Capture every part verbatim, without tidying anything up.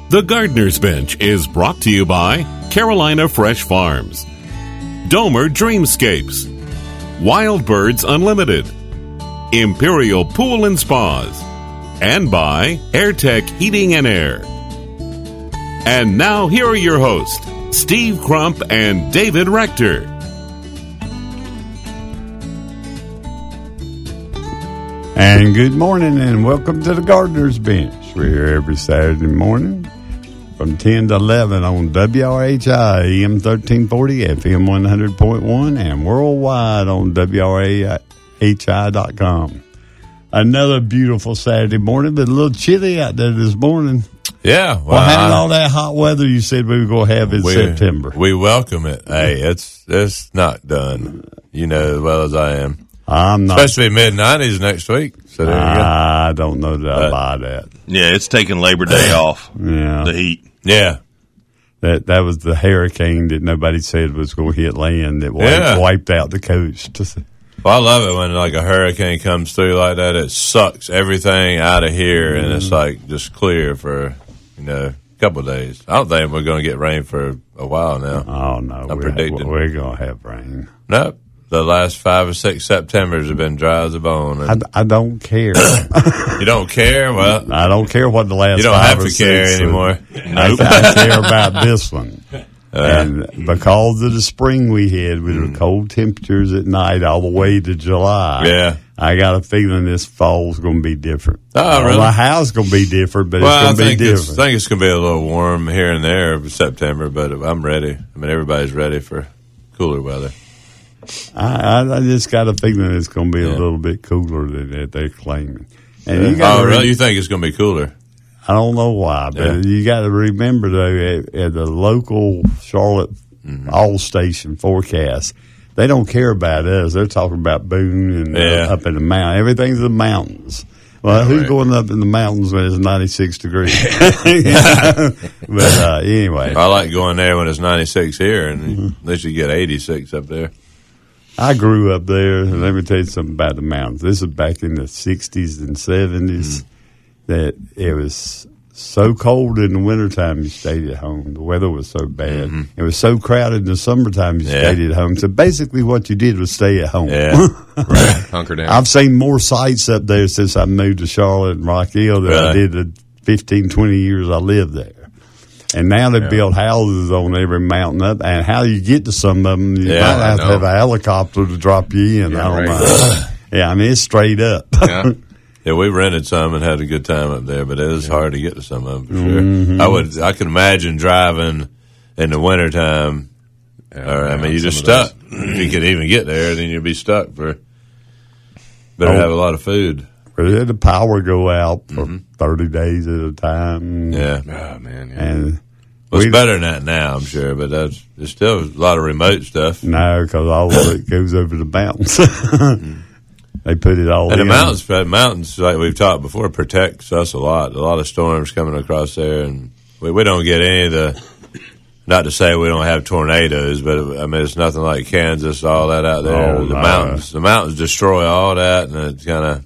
The Gardener's Bench is brought to you by Carolina Fresh Farms, Domer Dreamscapes, Wild Birds Unlimited, Imperial Pool and Spas, and by AirTech Heating and Air. And now here are your hosts, Steve Crump and David Rector. And good morning and welcome to the Gardener's Bench. We're here every Saturday morning from ten to eleven on W R H I, A M thirteen forty, F M one hundred point one, and worldwide on W R H I dot com. Another beautiful Saturday morning, but a little chilly out there this morning. Yeah. Well, Well, having I, all that hot weather you said we were going to have in we, September. We welcome it. Hey, it's it's not done. You know as well as I am. I'm not. Especially mid nineties next week. So there you go. I don't know that I Uh, buy that. Yeah, it's taking Labor Day off. Yeah. The heat. Yeah. That that was the hurricane that nobody said was going to hit land that wiped, Yeah. wiped out the coast. Well, I love it when like a hurricane comes through like that. It sucks everything out of here, and it's like just clear for you know a couple of days. I don't think we're going to get rain for a while now. Oh, no. I'm we're, predicting. We're going to have rain. Nope. The last five or six Septembers have been dry as a bone. I, And I don't care. you don't care? Well, I don't care what the last you don't five have or to care six anymore. I, I care about this one. And because of the spring we had with the cold temperatures at night all the way to July, Yeah. I got a feeling this fall's going to be different. Oh, really? My house is going to be different, but Well, I it's going to think be it's, different. I think it's going to be a little warm here and there for September, but I'm ready. I mean, everybody's ready for cooler weather. I, I, I just got a feeling it's going to be Yeah. a little bit cooler than that they're claiming. And you Oh, gotta really? re- You think it's going to be cooler? I don't know why, but Yeah. you got to remember though, at, at the local Charlotte Mm-hmm. all station forecast, they don't care about us. They're talking about Boone and Yeah. uh, up in the mountain. Everything's the mountains. Well, who's right. going up in the mountains when it's ninety-six degrees? But uh, anyway, I like going there when it's ninety-six here, and Mm-hmm. at least you get eighty-six up there. I grew up there, and let me tell you something about the mountains. This is back in the sixties and seventies that it was so cold in the wintertime you stayed at home. The weather was so bad. It was so crowded in the summertime you Yeah. stayed at home. So basically what you did was stay at home. Yeah. Right. Hunker down. I've seen more sights up there since I moved to Charlotte and Rock Hill than I Really? did the fifteen, twenty years I lived there. And now they build houses on every mountain up. And how you get to some of them, you Yeah, might I have to know. have a helicopter to drop you in. Yeah, I don't right. know. Yeah, I mean, it's straight up. Yeah. Yeah, we rented some and had a good time up there, but it is hard to get to some of them for sure. Mm-hmm. I would, I could imagine driving in the wintertime. Yeah, Or, I yeah, mean, you're some just of those. stuck. If you could even get there, then you'd be stuck for. Better Oh. have a lot of food. We had the power go out for thirty days at a time. Yeah. Oh, man. Yeah. And Well, we- it's better than that now, I'm sure, but that's there's still a lot of remote stuff. no, because all of it goes over the mountains. They put it all And the in. mountains, the mountains, like we've talked before, protects us a lot. A lot of storms coming across there, and we, we don't get any of the. Not to say we don't have tornadoes, but I mean it's nothing like Kansas, all that out there. Oh, the no. mountains, the mountains destroy all that, and it's kind of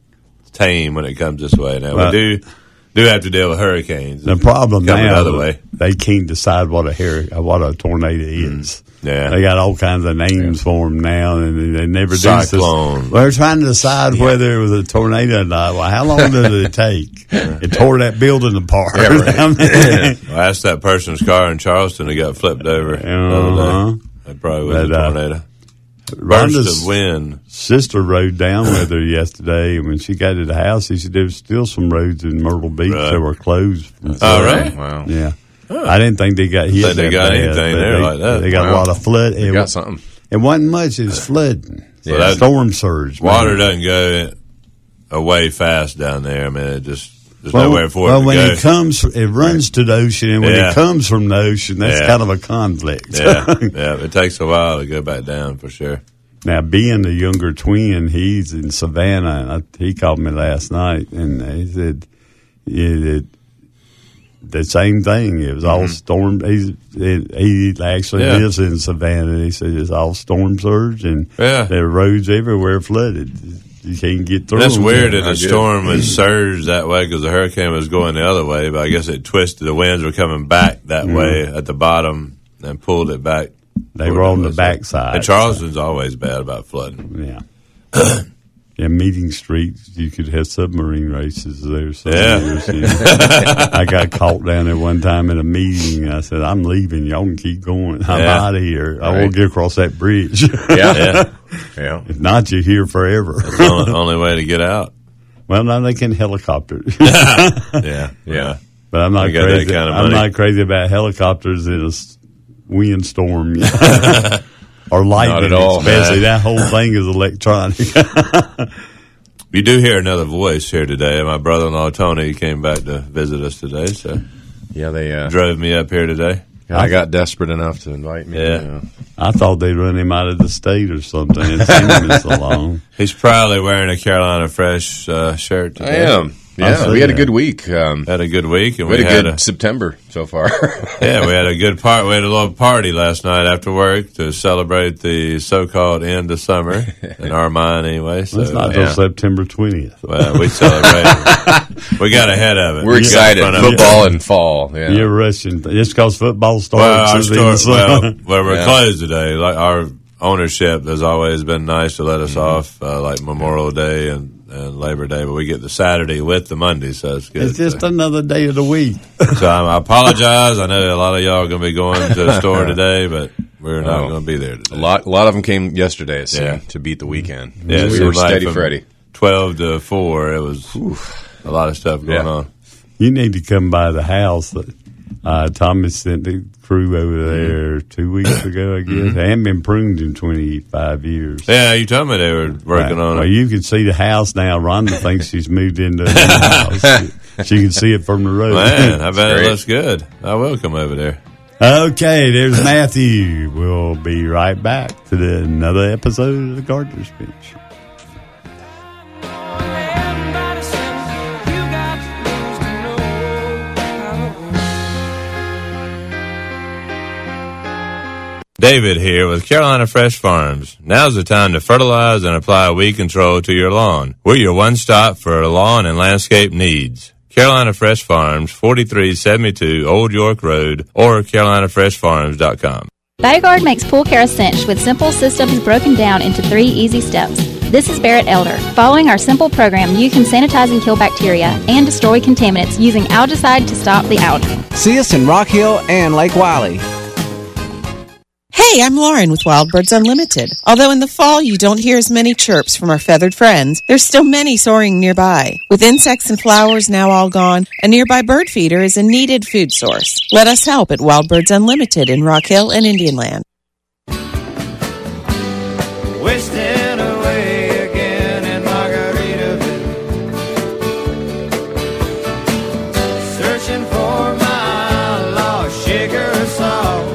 tame when it comes this way. Now Well, we do do have to deal with hurricanes. The problem Coming now, the other way. they can't decide what a hair, what a tornado is. Yeah. They got all kinds of names for them now, and they never do. Cyclone. They're trying to decide whether it was a tornado or not. Well, how long did it take? It tore that building apart. Yeah, right. I mean, I asked that person's car in Charleston that got flipped over the other Uh-huh. day. It probably was But, a uh, tornado. Burst Rhonda's of wind. sister rode down with her yesterday, and when she got to the house, she said there was still some roads in Myrtle Beach Right. that were closed. from Oh, flooding. right? Wow. Yeah. I didn't think they got hit think they that got bad, anything but there they, like that. They got a Wow. lot of flood. They It, got something. it wasn't much. It was flooding. So that- Storm surge. Water man. doesn't go away fast down there. I mean, it just there's Well, nowhere for well it to when go. it comes, it runs to the ocean, and when Yeah. it comes from the ocean, that's Yeah. kind of a conflict. yeah, yeah, it takes a while to go back down for sure. Now, being the younger twin, he's in Savannah, and I, he called me last night, and he said yeah, it, the same thing. It was all storm. He's, it, he actually Yeah. lives in Savannah. He said it's all storm surge, and Yeah. there are roads everywhere flooded. you can't get through. That's them. weird that Not the good. storm had surged that way because the hurricane was going the other way, but I guess it twisted. The winds were coming back that Mm. way at the bottom and pulled it back. They were on the backside. And Charleston's always bad about flooding. Yeah. Yeah, Meeting Street, you could have submarine races there. Some Yeah. years, you know. I got caught down there one time at a meeting. I said, I'm leaving. Y'all can keep going. I'm Yeah. out of here. I Right. won't get across that bridge. Yeah. Yeah, Yeah. If not, you're here forever. it's the only, only way to get out. Well, now they can helicopter. Yeah, yeah. But I'm not We got that crazy. kind of I'm money. not crazy about helicopters in a s- windstorm or lightning. Not at all. Especially that whole thing is electronic. You do hear another voice here today. My brother-in-law Tony came back to visit us today, so Yeah, they uh, drove me up here today. I got desperate enough to invite me. Yeah. uh, I thought they'd run him out of the state or something. It's seen him in so long. He's probably wearing a Carolina Fresh uh, shirt I today. am. Yeah, see we had a that. good week. Um, Had a good week, and we we, had a had good a September so far. yeah, we had a good part. We had a little party last night after work to celebrate the so-called end of summer in our mind, anyway. So It's not uh, until yeah. September twentieth. well, we celebrated. We got ahead of it. We're We got in excited. front of it. Football and fall. Yeah. You're rushing. Just because football Well, starts. our is store, in the well, sun. well, we're Yeah. closed today. Like our ownership has always been nice to let us off, uh, like Memorial Day and, and Labor Day, but we get the Saturday with the Monday, so it's good. It's just so another day of the week. so I, I apologize. I know a lot of y'all are going to be going to the store today, but we're not Oh. going to be there today. A lot, a lot of them came yesterday. It seemed, Yeah. to beat the weekend. Yeah, it we seemed were like steady, from Freddie. twelve to four, it was a lot of stuff going Yeah. on. You need to come by the house. Uh, Thomas sent the crew over there two weeks ago, I guess. They haven't been pruned in twenty-five years. Yeah, you told me they were working on Well, it. you can see the house now. Rhonda thinks she's moved into the house. She can see it from the road. Man, I bet it great. looks good. I will come over there. Okay, there's Matthew. We'll be right back to the, another episode of the Gardener's Bench. David here with Carolina Fresh Farms. Now's the time to fertilize and apply weed control to your lawn. We're your one-stop for lawn and landscape needs. Carolina Fresh Farms, forty-three seventy-two Old York Road, or carolina fresh farms dot com. Bodyguard makes pool care a cinch with simple systems broken down into three easy steps. This is Barrett Elder. Following our simple program, you can sanitize and kill bacteria and destroy contaminants using algicide to stop the algae. See us in Rock Hill and Lake Wiley. Hey, I'm Lauren with Wild Birds Unlimited. Although in the fall you don't hear as many chirps from our feathered friends, there's still many soaring nearby. With insects and flowers now all gone, a nearby bird feeder is a needed food source. Let us help at Wild Birds Unlimited in Rock Hill and Indian Land. Wasting away again in Margaritaville, searching for my lost sugar salt.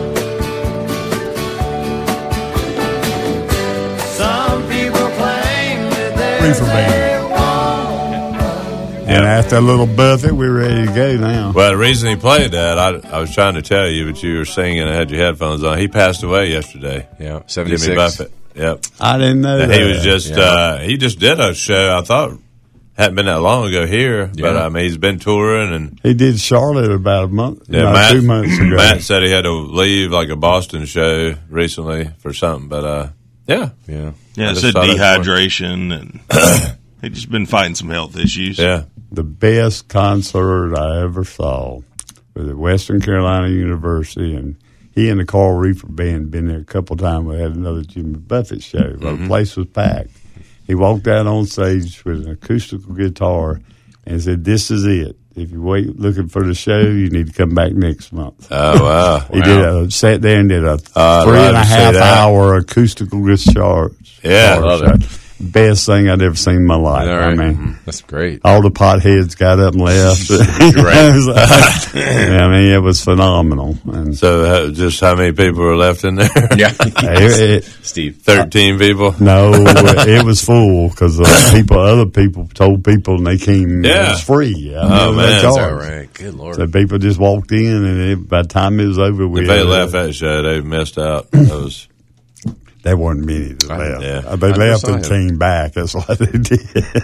Some people claim that Reefer they're band. And after a little buffet, we're ready to go now. Well, the reason he played that, I, I was trying to tell you, but you were singing and had your headphones on. He passed away yesterday. Yeah, Jimmy seventy-six. Buffett. Yep. I didn't know And that. he was just, Yeah. uh, he just did a show, I thought, hadn't been that long ago here, but Yeah. I mean, he's been touring and He did Charlotte about a month, yeah, no, Matt, two months ago. Matt said he had to leave like a Boston show recently for something, but uh, yeah. Yeah. Yeah, I it just said saw that dehydration, and he'd just been fighting some health issues. Yeah. The best concert I ever saw was at Western Carolina University, and he and the Carl Reefer Band been there a couple times. We had another Jimmy Buffett show. But Mm-hmm. the place was packed. He walked out on stage with an acoustical guitar and said, "This is it. If you wait looking for the show, you need to come back next month." Oh, wow. He did a sat there and did a I'd three and love a to see half that. hour acoustical guitar. Yeah, guitar love show. it. Best thing I'd ever seen in my life. All I right. mean, That's great. all the potheads got up and left. It was like- yeah, I mean, it was phenomenal. And So uh, just how many people were left in there? Yeah. it, it, Steve. thirteen people? no, it was full because uh, people, other people told people, and they came. It Yeah. was free. I Oh, mean, man. they That's All charged. right. Good Lord. So people just walked in, and it, by the time it was over, we If they had, left that show, they missed out. That was There weren't many that I- left. yeah. Uh, They I never left saw and him. came back. That's what they did.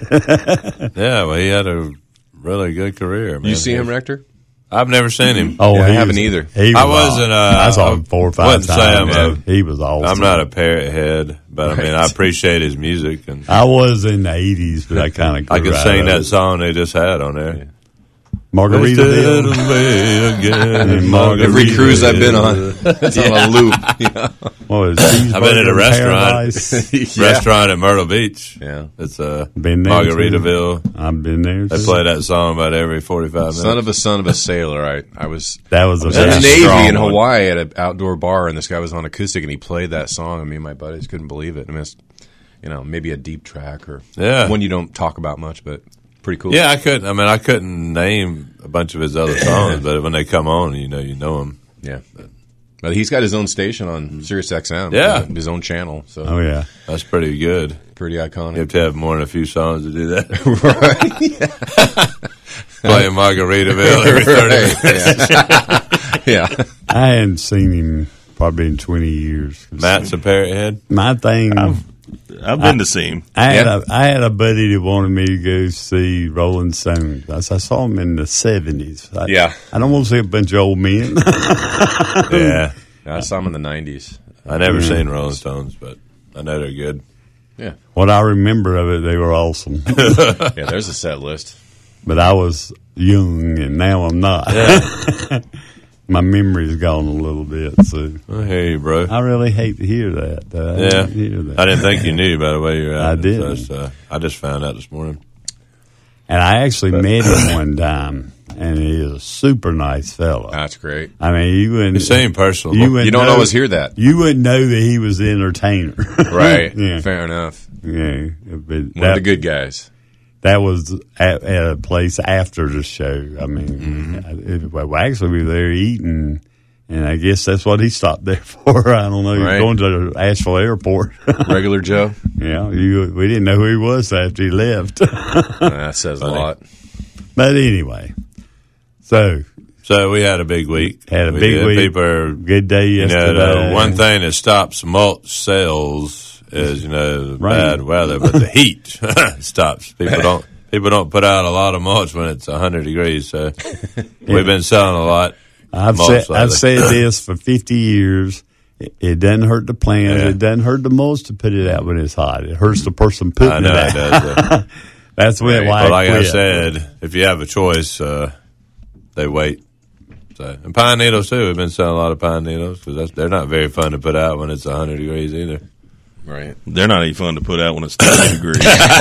Yeah, well, he had a really good career. Man. You see him, Rector? I've never seen him. Oh, Yeah, I he haven't was- either. He was I wasn't, aw- uh, I saw him four or five wouldn't say times. I'm a- he was awesome. I'm not a parrot head, but I mean, I Right. appreciate his music, and I was in the eighties, but I kind of I could sing that song they just had on there. Margaritaville. Every cruise I've been on, it's on a loop. Yeah. What was it, I've been at a Cheeseburger in restaurant, Paradise? Yeah. restaurant at Myrtle Beach. Yeah. It's uh, Been there, Margaritaville. I've been there. They play that song about every forty-five minutes. Son of a son of a sailor. I, I was That was a I was in the very Navy strong in one. Hawaii at an outdoor bar, and this guy was on acoustic, and he played that song, and me and my buddies couldn't believe it. I mean, it's, you know, maybe a deep track or Yeah. one you don't talk about much, but pretty cool. Yeah, I couldn't. I mean, I couldn't name a bunch of his other songs, but when they come on, you know, you know them. Yeah. But he's got his own station on Sirius X M. Yeah. His own channel. So Oh, yeah. That's pretty good. pretty You have iconic. to have more than a few songs to do that. Right. Playing Margaritaville every thirty minutes. Yeah. yeah. I hadn't seen him probably in twenty years. Matt's a parrot head. My thing, I've been to see him. I had, Yeah. a, I had a buddy that wanted me to go see Rolling Stones. I, s- I saw him in the seventies. I, Yeah. I don't want to see a bunch of old men. Yeah. I saw him in the nineties. I never seen Rolling Stones, but I know they're good. Yeah. What I remember of it, they were awesome. Yeah, there's a set list. But I was young, and now I'm not. My memory's gone a little bit, so I hear you, bro. I really hate to hear that. Uh, I Yeah. didn't hear that. I didn't think you knew by the way you were I at. didn't. So, uh, I just found out this morning. And I actually met him one time, and he is a super nice fellow. That's great. I mean, you wouldn't. You seem personal. You, wouldn't You don't know- always hear that. You wouldn't know that he was the entertainer. Right. Yeah. Fair enough. Yeah. But One that, of the good guys. that was at, at a place after the show. I mean, Mm-hmm. it, well, actually, we were there eating, and I guess that's what he stopped there for. I don't know. He was Right. going to Asheville Airport. Regular Joe. Yeah, you, we didn't know who he was after he left. That says a lot. But anyway, so So we had a big week. had a We big did. week. People are, Good day you know, yesterday. the one thing that stops mulch sales is, you know, the Rain. bad weather, but the heat stops. People don't people don't put out a lot of mulch when it's one hundred degrees. So we've been selling a lot. I've mulch said, I've lately. said this for fifty years. It, it doesn't hurt the plants. Yeah. It doesn't hurt the mulch to put it out when it's hot. It hurts the person putting I know it it out. does. uh, That's when But why like I quit. said, if you have a choice, uh, they wait. So and pine needles too. We've been selling a lot of pine needles because they're not very fun to put out when it's one hundred degrees either. Right. They're not even fun to put out when it's thirty degrees.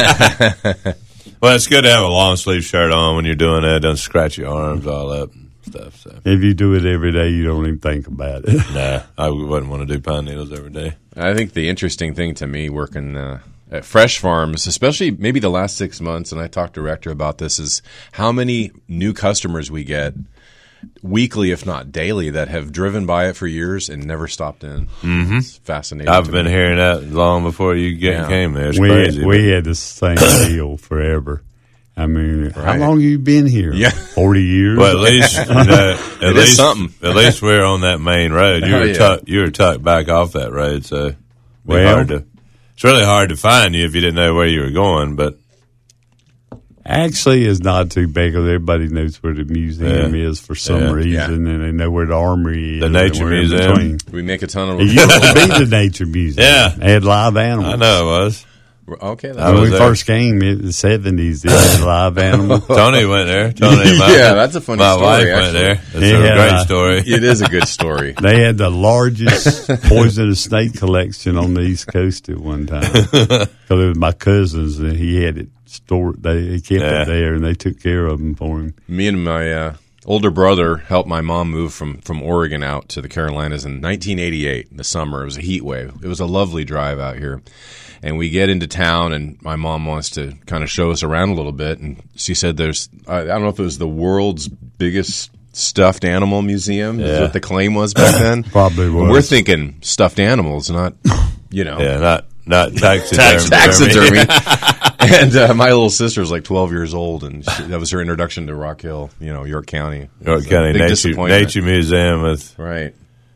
Well, it's good to have a long sleeve shirt on when you're doing that. Don't scratch your arms all up and stuff. So If you do it every day, you don't even think about it. nah, I wouldn't want to do pine needles every day. I think the interesting thing to me working uh, at Fresh Farms, especially maybe the last six months, and I talked to Rector about this, is how many new customers we get weekly, if not daily, that have driven by it for years and never stopped in. Mm-hmm. It's fascinating. I've to been me. hearing that long before you get, Yeah. came there. It's we crazy. we but- had the same deal forever. I mean, how Right. long have you been here? Yeah. forty years. Well, at least you know, at It is least something. at least we're on that main road. You Oh, were yeah. tucked, you were tucked back off that road, so it'd be Well- hard to. It's really hard to find you if you didn't know where you were going. But Actually, it's not too bad because everybody knows where the museum Yeah. is for some Yeah. reason, and they know where the armory is. The and Nature we're in Museum. between. We make a ton of. It used to be the Nature Museum. Yeah. They had live animals. I know it was. Okay. That's I When was we there. first came in the seventies, they had live animals. Tony went there. Tony, and my, Yeah, that's a funny my story, wife actually. went there. It's Yeah, a great uh, story. it is a good story. They had the largest poisonous snake collection on the East Coast at one time. Because it was my cousins, and he had it stored. They he kept Yeah. it there, and they took care of them for him. Me and my uh, older brother helped my mom move from, from Oregon out to the Carolinas in nineteen eighty-eight in the summer. It was a heat wave. It was a lovely drive out here. And we get into town, and my mom wants to kind of show us around a little bit. And she said there's, I, I don't know if it was the world's biggest stuffed animal museum, is Yeah. what the claim was back then. Probably And was. we're thinking stuffed animals, not, you know. Yeah, not not taxidermy. Taxidermy. And uh, my little sister was like twelve years old, and she, that was her introduction to Rock Hill, you know, York County. It York was a County big Nature, disappointment. Nature Museum with Right.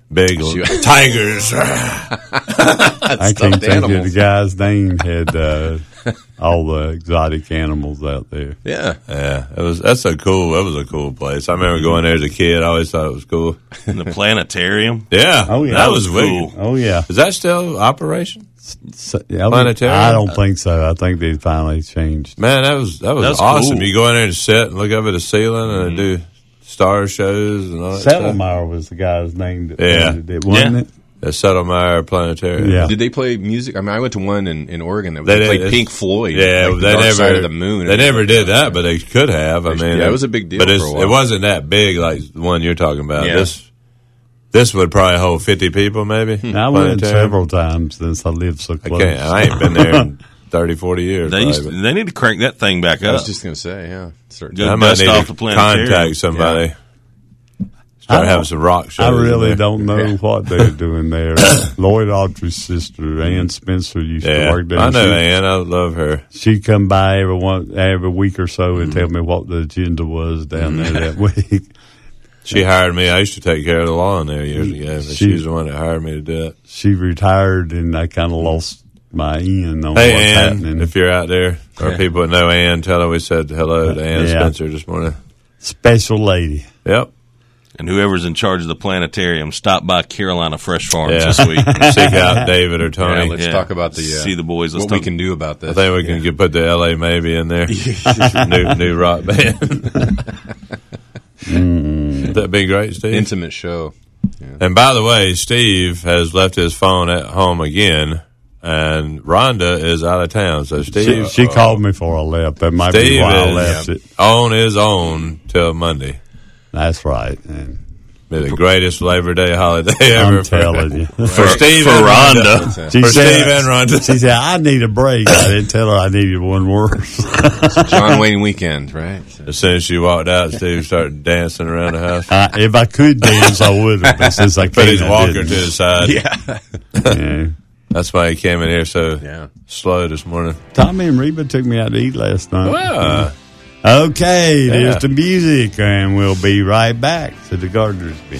big tigers. I can't think of the guy's name. Had uh, all the exotic animals out there. Yeah, yeah. It was that's a cool. That was a cool place. I remember going there as a kid. I always thought it was cool. The planetarium. Yeah. Oh yeah. That was, was cool. cool. Oh yeah. Is that still operation? So, yeah, Planetarium? I don't think so. I think they finally changed. Man, that was that was, That was awesome. cool. You go in there and sit and look up at the ceiling and do star shows and all that stuff. Settlemeyer was the guy's name that Yeah. did it, wasn't Yeah. it? The Settlemeyer Planetarium. Yeah. Did they play music? I mean, I went to one in, in Oregon that They they did. played Pink Floyd. Yeah, like the they Dark never Side of the Moon. They never did that, but they could have. I mean, Yeah, it was a big deal But it's, for a while. it wasn't that big like the one you're talking about. Yeah. This this would probably hold fifty people, maybe. I went Planetarium. several times since I lived so I close. can't. I ain't been there in thirty, forty years. They, probably, used but- they need to crank that thing back I up. was just going to say, yeah. Start Good. I might dust need off to the planetarium. contact somebody. Start I having don't- some rock shows. I in really there. don't know what they're doing there. Lloyd Autry's sister, Ann Spencer, used to Yeah, work there. I know She- Ann. I love her. She'd come by every one, every week or so and tell me what the agenda was down there that week. She hired me. I used to take care of the lawn there years ago. But She- she's the one that hired me to do it. She retired, and I kind of lost my in on Hey, what's Ann, happening. if you're out there, or Yeah. people that know Ann, tell her we said hello to Ann Yeah. Spencer this morning. Special lady. Yep. And whoever's in charge of the planetarium, stop by Carolina Fresh Farms Yeah. this week. Seek out David or Tony. Yeah, let's Yeah. talk about the uh, See the boys. Let's what we talk- can do about this. I think we can get, put the L A Maybe in there. new new rock band. That'd be great, Steve. Intimate show. And by the way, Steve has left his phone at home again, and Rhonda is out of town. So She, Steve, she called me before I left. That might be Steve why I is left it. on his own till Monday. That's right. And Be the greatest Labor Day holiday ever. I'm telling you. For Steve for and Rhonda. She For said- Steve and Rhonda. She said, I need a break. I didn't tell her I needed one worse. John Wayne weekend, right? As soon as she walked out, Steve started dancing around the house. I, if I could dance, I would have. But since I can't, Put his I walker didn't. to the side. Yeah. Yeah. That's why he came in here so Yeah. slow this morning. Tommy and Reba took me out to eat last night. Ah. Okay, Yeah. there's the music, and we'll be right back to the Gardener's Bench.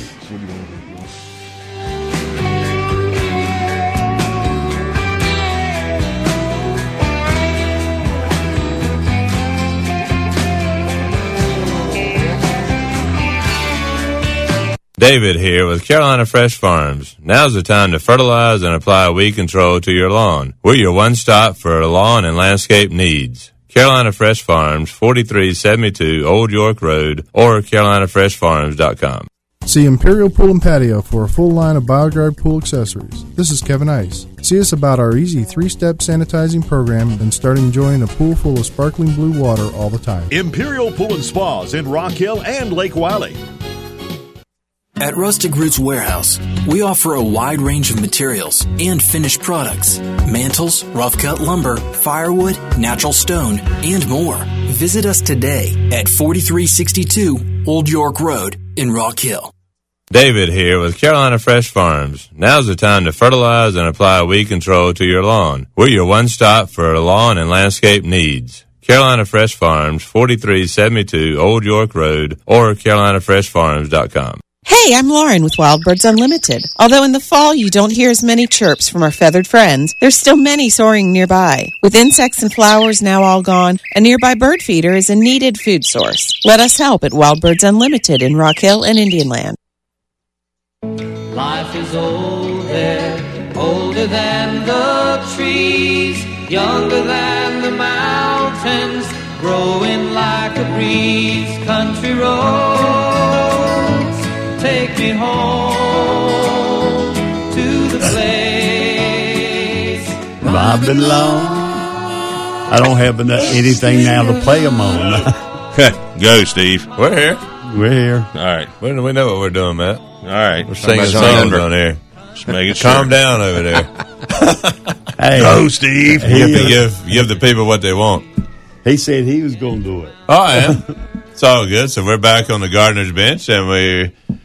David here with Carolina Fresh Farms. Now's the time to fertilize and apply weed control to your lawn. We're your one-stop for lawn and landscape needs. Carolina Fresh Farms, forty-three seventy-two Old York Road, or carolina fresh farms dot com. See Imperial Pool and Patio for a full line of BioGuard pool accessories. This is Kevin Ice. See us about our easy three-step sanitizing program and start enjoying a pool full of sparkling blue water all the time. Imperial Pool and Spas in Rock Hill and Lake Wiley. At Rustic Roots Warehouse, we offer a wide range of materials and finished products, mantles, rough-cut lumber, firewood, natural stone, and more. Visit us today at forty-three sixty-two Old York Road in Rock Hill. David here with Carolina Fresh Farms. Now's the time to fertilize and apply weed control to your lawn. We're your one-stop for lawn and landscape needs. Carolina Fresh Farms, forty-three seventy-two Old York Road, or carolina fresh farms dot com. Hey, I'm Lauren with Wild Birds Unlimited. Although in the fall you don't hear as many chirps from our feathered friends, there's still many soaring nearby. With insects and flowers now all gone, a nearby bird feeder is a needed food source. Let us help at Wild Birds Unlimited in Rock Hill and Indian Land. Life is old there, older than the trees, younger than the mountains, growing like a breeze. Country roads, take me home to the place I belong. I don't have enough, anything now to play them on. Go, Steve. We're here. We're here. All right. We we know what we're doing, Matt. All right. We're singing about John songs Denver. on here. Just making sure. Calm down over there. Hey, Go, Steve. You have to give, give the people what they want. he said he was going to do it. Oh, I am. It's all good. So we're back on the Gardener's Bench, and we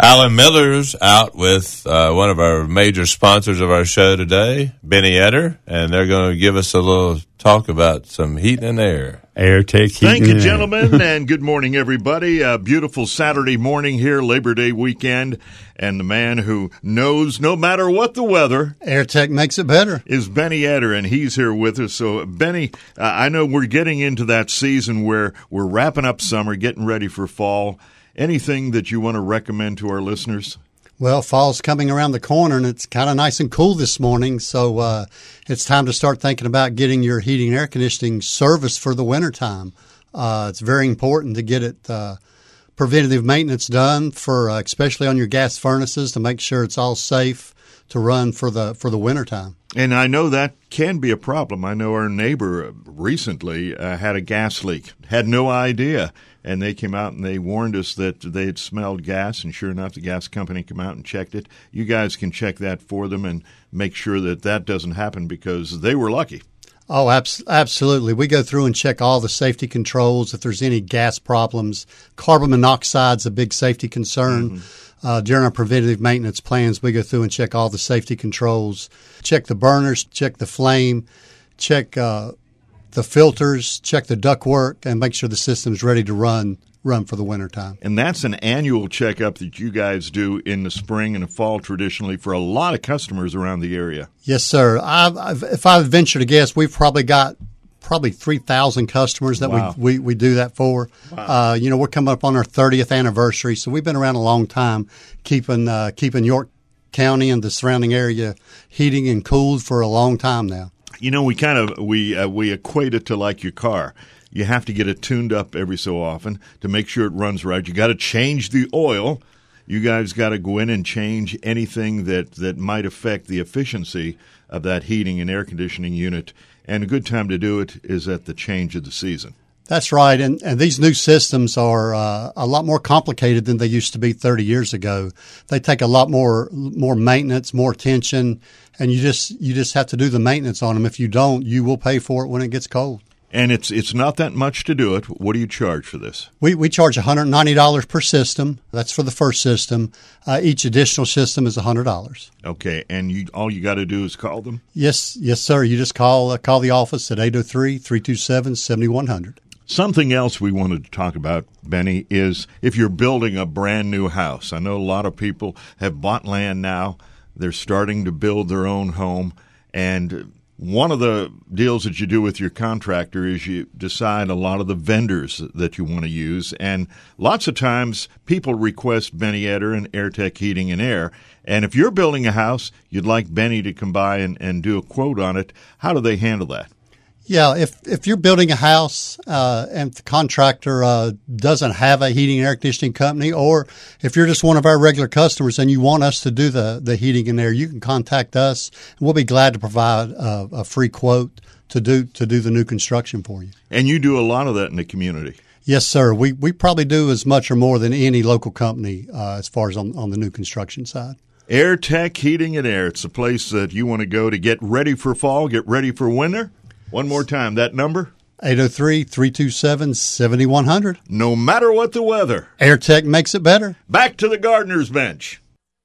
Alan Miller's out with uh, one of our major sponsors of our show today, Benny Etter, and they're going to give us a little talk about some heating and air. Air Tech heating. Thank you, and gentlemen, and good morning, everybody. A beautiful Saturday morning here, Labor Day weekend, and the man who knows no matter what the weather, Air Tech makes it better, is Benny Etter, and he's here with us. So, Benny, uh, I know we're getting into that season where we're wrapping up summer, getting ready for fall. Anything that you want to recommend to our listeners? Well, fall's coming around the corner, and it's kind of nice and cool this morning, so uh, it's time to start thinking about getting your heating and air conditioning service for the wintertime. Uh, it's very important to get it uh, preventative maintenance done, for uh, especially on your gas furnaces, to make sure it's all safe to run for the for the wintertime. And I know that can be a problem. I know our neighbor recently uh, had a gas leak, had no idea. And they came out and they warned us that they had smelled gas, and sure enough, the gas company came out and checked it. You guys can check that for them and make sure that that doesn't happen, because they were lucky. Oh, abs- absolutely. We go through and check all the safety controls. If there's any gas problems, carbon monoxide's a big safety concern. Mm-hmm. Uh, during our preventative maintenance plans, we go through and check all the safety controls, check the burners, check the flame, check uh, the filters, check the ductwork, and make sure the system's ready to run run for the wintertime. And that's an annual checkup that you guys do in the spring and the fall traditionally for a lot of customers around the area. Yes, sir. I've, I've, if I venture to guess, we've probably got probably three thousand customers that wow. we, we, we do that for. Wow. Uh, you know, we're coming up on our thirtieth anniversary, so we've been around a long time, keeping uh, keeping York County and the surrounding area heating and cooled for a long time now. You know, we kind of we uh, we equate it to like your car. You have to get it tuned up every so often to make sure it runs right. You got to change the oil. You guys got to go in and change anything that, that might affect the efficiency of that heating and air conditioning unit. And a good time to do it is at the change of the season. That's right, and, and these new systems are uh, a lot more complicated than they used to be thirty years ago. They take a lot more more maintenance, more attention, and you just you just have to do the maintenance on them. If you don't, you will pay for it when it gets cold. And it's it's not that much to do it. What do you charge for this? We we charge one hundred ninety dollars per system. That's for the first system. Uh, each additional system is one hundred dollars. Okay, and you all you got to do is call them? Yes, yes, sir. You just call uh, call the office at eight oh three, three two seven, seven one zero zero. Something else we wanted to talk about, Benny, is if you're building a brand new house. I know a lot of people have bought land now. They're starting to build their own home. And one of the deals that you do with your contractor is you decide a lot of the vendors that you want to use. And lots of times people request Benny Etter and Air Tech Heating and Air. And if you're building a house, you'd like Benny to come by and, and do a quote on it. How do they handle that? Yeah, if if you're building a house uh, and the contractor uh, doesn't have a heating and air conditioning company, or if you're just one of our regular customers and you want us to do the, the heating and air, you can contact us, and we'll be glad to provide a, a free quote to do to do the new construction for you. And you do a lot of that in the community. Yes, sir. We we probably do as much or more than any local company uh, as far as on, on the new construction side. Air Tech Heating and Air. It's a place that you want to go to get ready for fall, get ready for winter. One more time, that number? eight oh three, three two seven, seven one zero zero. No matter what the weather. Air Tech makes it better. Back to the Gardener's Bench.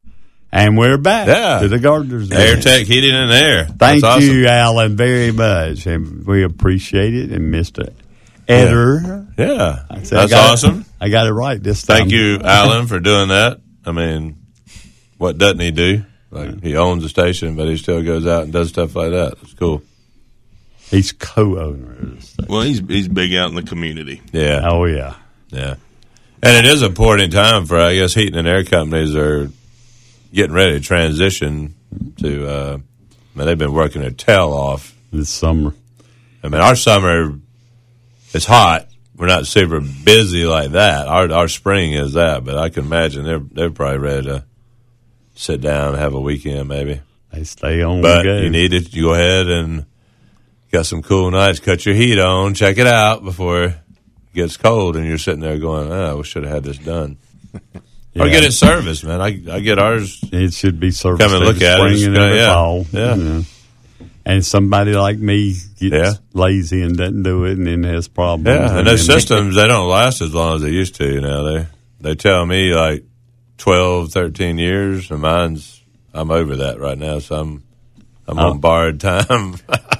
And we're back yeah. to the Gardener's Bench. Air Tech Heating and Air. Thank That's you, awesome. Alan, very much. And we appreciate it. And Mister Etter. Yeah. yeah. I said, That's I got awesome. It, I got it right this time. Thank you, Alan, for doing that. I mean, what doesn't he do? Like, he owns the station, but he still goes out and does stuff like that. It's cool. He's co-owner of the station. Well, he's he's big out in the community. Yeah. Oh, yeah. Yeah. And it is a point in time for, I guess, heating and air companies are getting ready to transition to, uh, I mean, they've been working their tail off. This summer. I mean, our summer is hot. We're not super busy like that. Our our spring is that, but I can imagine they're they're probably ready to sit down and have a weekend maybe. They stay on But the go. you need it. You go ahead and got some cool nights. Cut your heat on. Check it out before it gets cold, and you're sitting there going, "Oh, we should have had this done." Yeah. Or get it serviced, man. I I get ours. It should be serviced. Come and look at it. Spring and Gonna, every yeah. fall. Yeah. yeah. And somebody like me gets Yeah. lazy and doesn't do it, and then has problems. Yeah, and those then- systems, they don't last as long as they used to. You know, they they tell me like twelve, thirteen years, and mine's I'm over that right now, so I'm I'm Oh. on borrowed time.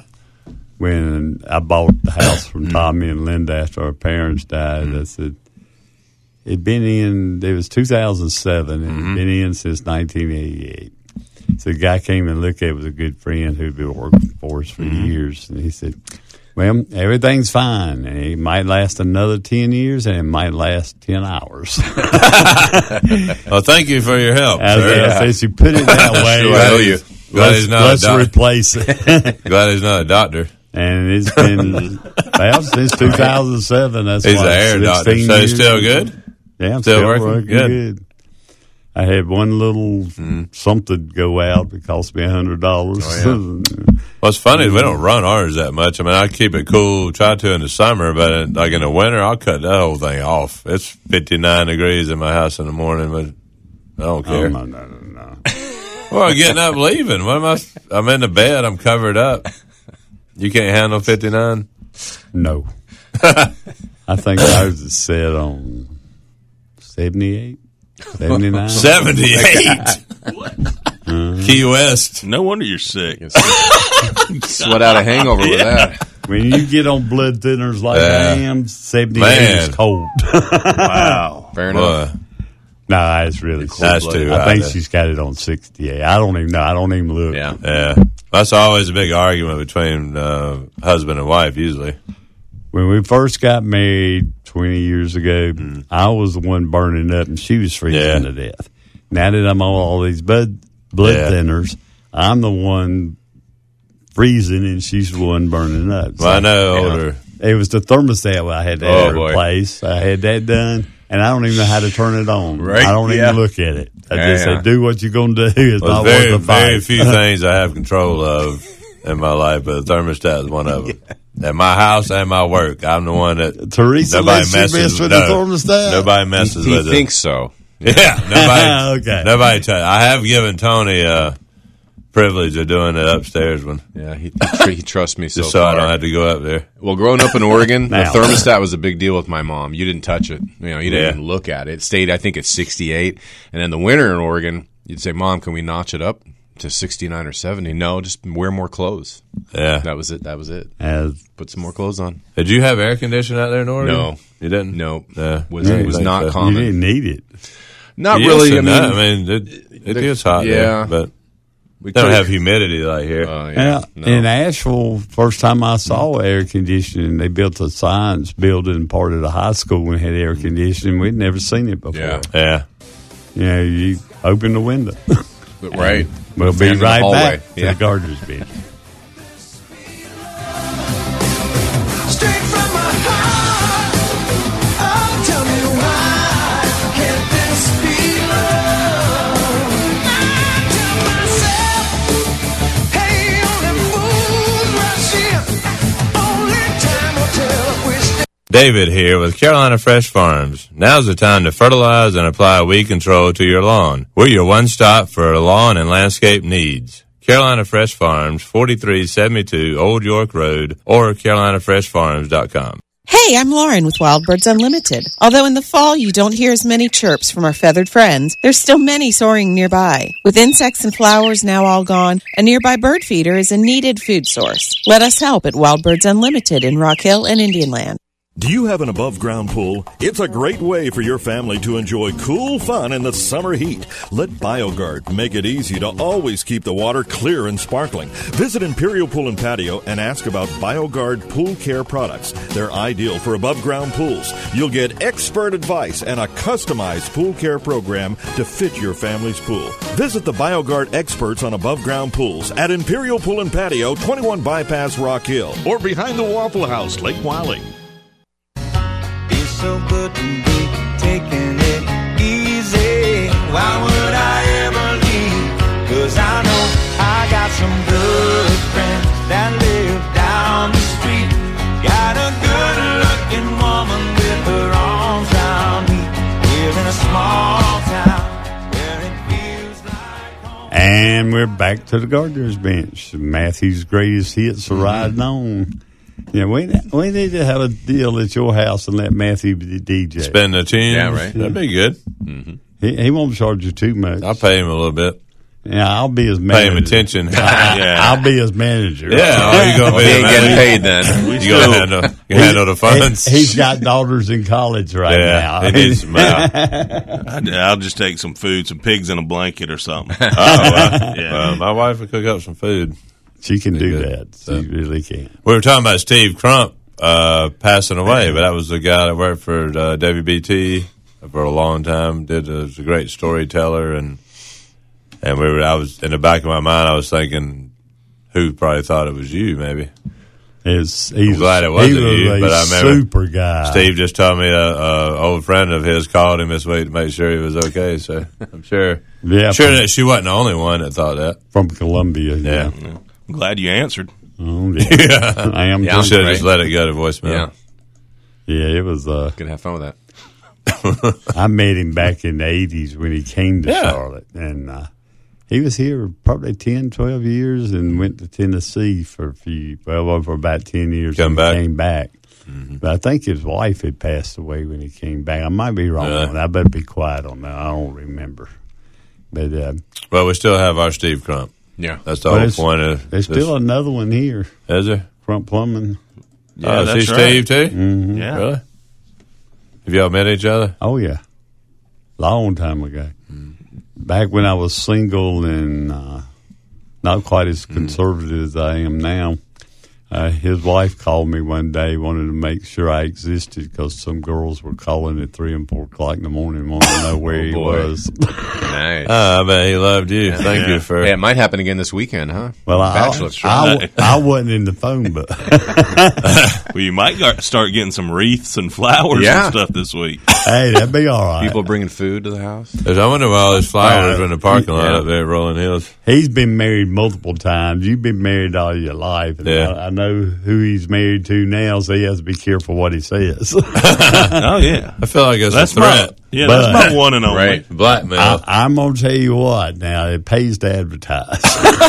When I bought the house from Tommy and Linda after our parents died, I said, it'd been in, it was two thousand seven, and it'd been in since nineteen eighty-eight. So the guy came and looked at it, was a good friend who'd been working for us for years, and he said, well, everything's fine, and it might last another ten years, and it might last ten hours. Well, thank you for your help, I sir. said, since you put it that way, Glad he's- glad let's, he's not a let's doc- replace it. Glad he's not a doctor. And it's been, well, since two thousand seven. That's He's what, an air doctor, sixteen so he's years. still good? Yeah, I'm Still still, working? working, Good. good. I had one little something go out that cost me a hundred dollars. Oh, Well, it's funny, we don't run ours that much. I mean, I keep it cool, try to in the summer, but in, like in the winter, I'll cut that whole thing off. It's fifty-nine degrees in my house in the morning, but I don't care. Oh, no, no, no, no. Well, I'm getting up leaving. What am I? I'm in the bed, I'm covered up. You can't handle fifty-nine? No. I think ours is set on seventy-eight, seventy-nine. seventy-eight? Uh, Key West. No wonder you're sick. Sweat out a hangover with that. When you get on blood thinners like Yeah. I am, seventy-eight Man. is cold. Wow. Fair enough. Boy. No, it's really cold. That's too I high. think she's got it on sixty-eight. I don't even know. I don't even look. Yeah. Yeah. That's always a big argument between uh, husband and wife, usually. When we first got married twenty years ago, I was the one burning up and she was freezing Yeah. to death. Now that I'm on all these blood, blood Yeah. thinners, I'm the one freezing and she's the one burning up. Well, I know you older. It was the thermostat I had to Oh, have boy. replaced. I had that done, and I don't even know how to turn it on. Right, I don't yeah. even look at it. I Yeah, just yeah. say, do what you're going to do. It's Well, not there's very, worth the fight. very few things I have control of in my life, but the thermostat is one of them. At my house and my work, I'm the one that Teresa nobody lets you messes mess with no, the thermostat? Nobody messes He with it. thinks so. Yeah, nobody. Okay. Nobody. T- I have given Tony a privilege of doing the upstairs one, Yeah, he, he, he trusts me so just so far. I don't have to go up there. Well, growing up in Oregon, the Now. thermostat was a big deal with my mom. You didn't touch it. You know, you didn't Yeah. even look at it. It stayed, I think, at sixty-eight. And in the winter in Oregon, you'd say, Mom, can we notch it up to sixty-nine or seventy? No, just wear more clothes. Yeah. That was it. That was it. As Put some more clothes on. Did you have air conditioning out there in Oregon? No. you didn't. No. Yeah. Was, I it didn't was think not so. you common. didn't need it. Not Yes really. I and mean, no. I mean, it, it the- gets hot yeah. there, but we they don't could- have humidity like here. Uh, yeah, Yeah, no. in Asheville, first time I saw air conditioning, they built a science building part of the high school and had air conditioning. We'd never seen it before. Yeah. yeah. You know, you open the window. But right. We'll Fan be in the right hallway. back to Yeah. the gardener's bench. Straight from my heart. Oh, tell me why can't this be love? I tell myself, hey, only fools rush in. Only time will tell which. David here with Carolina Fresh Farms. Now's the time to fertilize and apply weed control to your lawn. We're your one-stop for lawn and landscape needs. Carolina Fresh Farms, forty-three seventy-two Old York Road, or carolina fresh farms dot com. Hey, I'm Lauren with Wild Birds Unlimited. Although in the fall you don't hear as many chirps from our feathered friends, there's still many soaring nearby. With insects and flowers now all gone, a nearby bird feeder is a needed food source. Let us help at Wild Birds Unlimited in Rock Hill and Indian Land. Do you have an above-ground pool? It's a great way for your family to enjoy cool fun in the summer heat. Let BioGuard make it easy to always keep the water clear and sparkling. Visit Imperial Pool and Patio and ask about BioGuard pool care products. They're ideal for above-ground pools. You'll get expert advice and a customized pool care program to fit your family's pool. Visit the BioGuard experts on above-ground pools at Imperial Pool and Patio, twenty-one Bypass Rock Hill, or behind the Waffle House, Lake Wylie. So good to be taking it easy. Why would I ever leave? Cause I know I got some good friends that live down the street. Got a good looking woman with her arms around me. Live in a small town where it feels like home. And we're back to the gardener's bench. Matthew's greatest hits are riding on. Yeah, we we need to have a deal at your house and let Matthew be the D J. Spin the tune. Yeah, right. That'd be good. Mm-hmm. He, he won't charge you too much. I'll pay him a little bit. Yeah, I'll be his Pay manager. him attention. Yeah. I'll be his manager. Yeah, oh, you gonna be He the ain't getting manager? paid then. You gonna handle, you handle the funds? He, he's got daughters in college right Yeah, now. he needs some help. I'd- I'll just take some food, some pigs in a blanket or something. Oh, well, Yeah. well, my wife would cook up some food. She can do good. that. She really can. We were talking about Steve Crump uh, passing away, but that was the guy that worked for uh, W B T for a long time. Did a, was a great storyteller, and and we were. I was in the back of my mind. I was thinking, who probably thought it was you? Maybe. It's, I'm he's, glad it he wasn't was you, a but I remember super guy. Steve just told me a, a old friend of his called him this week to make sure he was okay. So I'm sure, Yeah, sure from- that she wasn't the only one that thought that. from Columbia. Yeah, Yeah. I'm glad you answered. Oh, yeah. yeah. I am. Yeah, You I'm should have great. just let it go to voicemail. Yeah, Yeah, it was. Uh, could have fun with that. I met him back in the eighties when he came to Yeah. Charlotte, and uh, he was here probably ten, twelve years, and went to Tennessee for a few, well, for about ten years. Come and back. came back. Mm-hmm. But I think his wife had passed away when he came back. I might be wrong Yeah. on that. I better be quiet on that. I don't remember. But uh, Well, we still have our Steve Crump. Yeah. That's the Well, whole it's- point of there's this. still another one here, Is there? Crump Plumbing. Yeah, oh, that's see right. Steve too? Mm-hmm. Yeah. Really? Have y'all met each other? Oh, yeah. Long time ago. Mm. Back when I was single and uh, not quite as Mm. conservative as I am now, uh, his wife called me one day, wanted to make sure I existed because some girls were calling at three and four o'clock in the morning, wanting to know where Oh, he boy. was. Nice. Oh, I bet he loved you. Thank Yeah. you for. Yeah, it might happen again this weekend, huh? Well, I, Bachelor. I, I, I wasn't in the phone book. Well, you might gar- start getting some wreaths and flowers Yeah. and stuff this week. Hey, that'd be all right. People bringing food to the house. I wonder why all these flowers Uh, are in the parking lot yeah. up there at Rolling Hills. He's been married multiple times. You've been married all your life. And Yeah. I, I know who he's married to now, so he has to be careful what he says. Oh, yeah. I feel like it's That's a threat. my, yeah, But- that's my one and only. Right. Blackmail. I, I'm going to tell you what, now, it pays to advertise.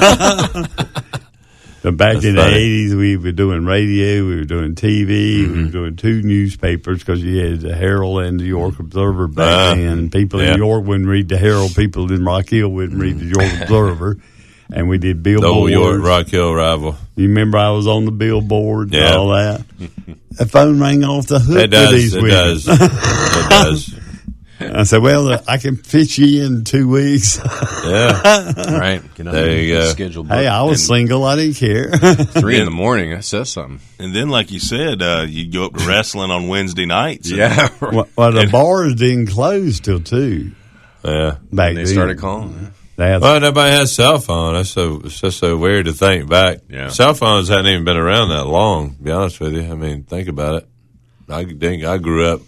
But back That's in the funny. eighties, we were doing radio, we were doing T V, Mm-hmm. we were doing two newspapers because you had the Herald and the York Observer back Uh, then. People yeah. in York wouldn't read the Herald, people in Rock Hill wouldn't read the York Observer. And we did the old billboards. York Rock Hill rival. You remember I was on the billboard Yeah. and all that? The phone rang off the hook It with does. these It women. does. It does. I said, well, I can fit you in two weeks. Yeah. Right. Get on There the you go. Schedule book. Hey, I was single. I didn't care. Three in the morning. That says something. And then, like you said, uh, you'd go up to wrestling on Wednesday nights. and- Yeah. well, well, the bars didn't close till two. Yeah. Back And they then. started calling. They had, Well, nobody has cell phone. That's so it's just so weird to think back. Yeah. Cell phones hadn't even been around that long. To be honest with you, I mean, think about it. I think I grew up.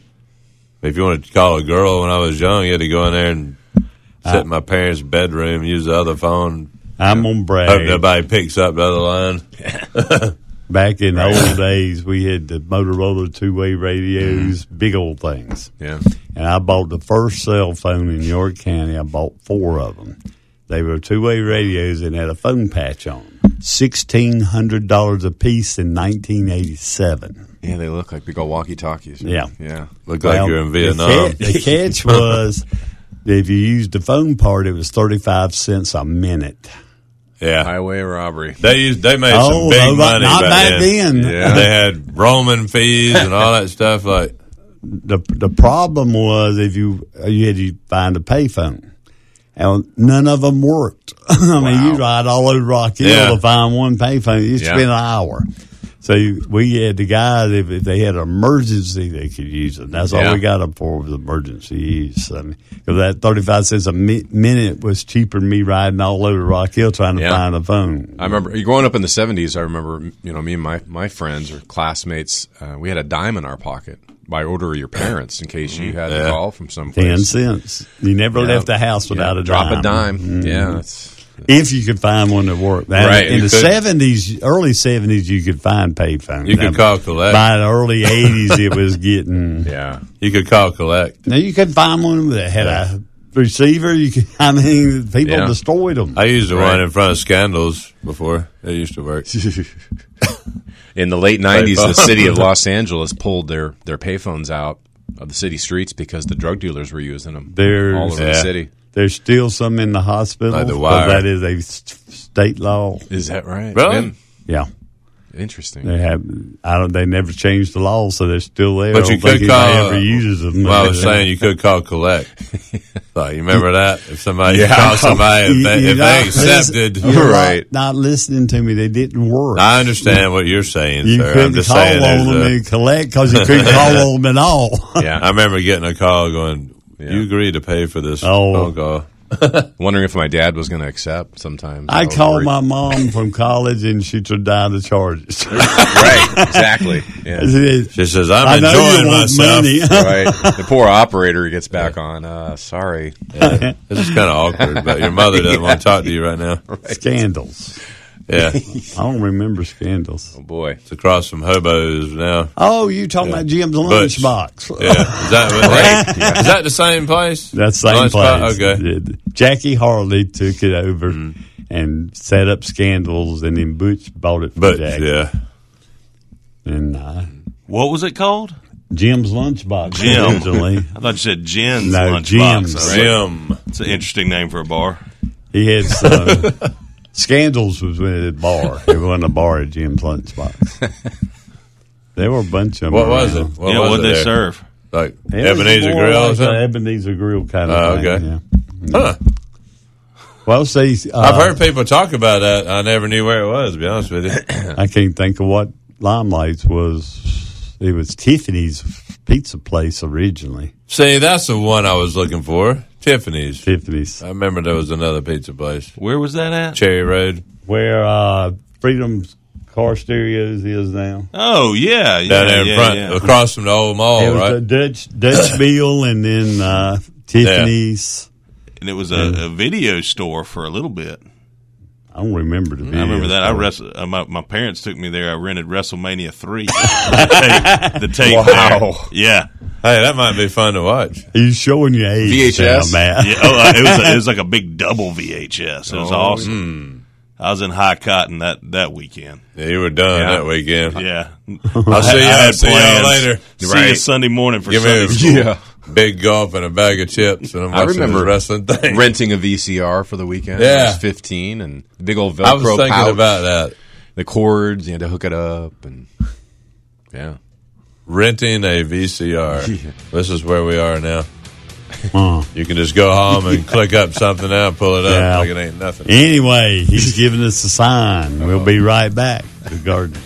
If you wanted to call a girl when I was young, you had to go in there and sit I- in my parents' bedroom, use the other phone, I'm on hope brag. nobody picks up the other line. Back in the old days, we had the Motorola two-way radios, big old things. Yeah. And I bought the first cell phone in York County. I bought four of them. They were two-way radios and had a phone patch on them. sixteen hundred dollars a piece in nineteen eighty-seven. Yeah, they look like big old walkie-talkies. Yeah. Yeah. Look like Well, you're in the Vietnam. ca- The catch was that if you used the phone part, it was thirty-five cents a minute. Yeah. Highway robbery. They used they made Oh, some big no, money not back, back then. Yeah. They had roaming fees and all that stuff. Like, The the problem was if you you had to find a payphone, and none of them worked. I mean, you ride all over Rock Hill Yeah. to find one payphone. You Yeah. spend an hour. So you, we had the guys, if, if they had an emergency, they could use it. That's all Yeah. we got them for was emergency use. I mean, because that thirty-five cents a mi- minute was cheaper than me riding all over Rock Hill trying to Yeah. find a phone. I remember growing up in the seventies. I remember, you know, me and my, my friends or classmates, uh, we had a dime in our pocket by order of your parents in case you had Yeah. a call from someplace. Ten cents. You never Yeah. left the house without Yeah. a Drop dime. a dime. Mhm. Yeah. That's, If you could find one that worked. Now, Right, in you the could. seventies, early seventies, you could find payphones. you could Now, call collect. By the early eighties, it was getting. yeah. You could call collect. Now you could find one that had a receiver. You could. I mean, people Yeah. destroyed them. I used the Right. one in front of Scandals before. It used to work. In the late nineties, the Payphone. city of Los Angeles pulled their, their payphones out of the city streets because the drug dealers were using them There's, all over yeah. the city. There's still some in the hospital. Like the but Wire. That is a st- state law. Is that right? Really? And- Yeah. Interesting. They have. I don't. They never changed the law, so they're still there. But I you don't think could call. anybody ever uses them. Well, I was saying you could call collect. So you remember that if somebody Yeah. called somebody if they, You're if not they accepted, listen- you're right? Not, not listening to me. They didn't work. I understand what you're saying, You sir. I'm couldn't just call saying on them there's a- and collect because you couldn't call on them at all. Yeah, I remember getting a call going, "You agreed to pay for this Oh. phone call." Wondering if my dad was going to accept sometimes. I was called worried. my mom from college and she turned down the charges. Right, exactly. Yeah. She says, "I'm I know enjoying you want myself." money. Right. The poor operator gets back on. Uh, sorry. Yeah. This is kind of awkward, but your mother doesn't want to talk to you right now. Right. Scandals. Yeah, I don't remember Scandals. Oh boy, it's across from Hobos now. Oh, you talking Yeah. about Jim's Butch. lunchbox? Yeah, is that what Right. that, is that the same place? That's the same Lunch spot? place. Okay. Jackie Harley took it over Mm-hmm. and set up Scandals, and then Butch bought it for But Jackie. yeah, And uh, What was it called? Jim's lunchbox Jim. originally. I thought you said Jen's No, Lunchbox. Jim's. I was like, Jim. It's an interesting name for a bar. He had some. Scandals was with a bar. It wasn't a bar at Jim's lunchbox. There were a bunch of them. What was it? around. What yeah, was what it they there? serve? Like It was Ebenezer more Grill or like something? a Ebenezer Grill kind of Oh, thing. okay. Yeah. Huh. Well, see, uh, I've heard people talk about that. I never knew where it was, to be honest with you. I can't think of what Limelight's was. It was Tiffany's pizza place originally. See, that's the one I was looking for. Tiffany's. Tiffany's. I remember there was another pizza place. Where was that at? Cherry Road. Where uh, Freedom's Car Stereos is now. Oh, yeah. yeah Down there in yeah, front, yeah. across from the old mall, it was right? a Dutch Dutch Mill and then uh, Tiffany's. And it was a, a video store for a little bit. I don't remember the video. I remember that. I store. wrest- uh, my, my parents took me there. I rented WrestleMania three. the tape. The tape Wow. there. Yeah. Hey, that might be fun to watch. He's showing your age. V H S? now, Matt. yeah. Oh, uh, it, was a, it was like a big double V H S. It was Oh, awesome. I was in High Cotton that, that weekend. Yeah, you were done Yeah. that weekend. Yeah. I'll see you, I had I'll see y'all plans. later. See you Sunday morning for Give Sunday me a school. Yeah. big gulp and a bag of chips, and I'm I watching remember this wrestling thing. renting a V C R for the weekend. Yeah. I was fifteen, and the big old Velcro I was thinking pouch, about that. the cords. You had to hook it up, and yeah. Renting a V C R. Yeah. This is where we are now. Huh. You can just go home and click up something now, pull it up Yeah. like it ain't nothing. Anyway, he's giving us a sign. We'll be right back. The garden.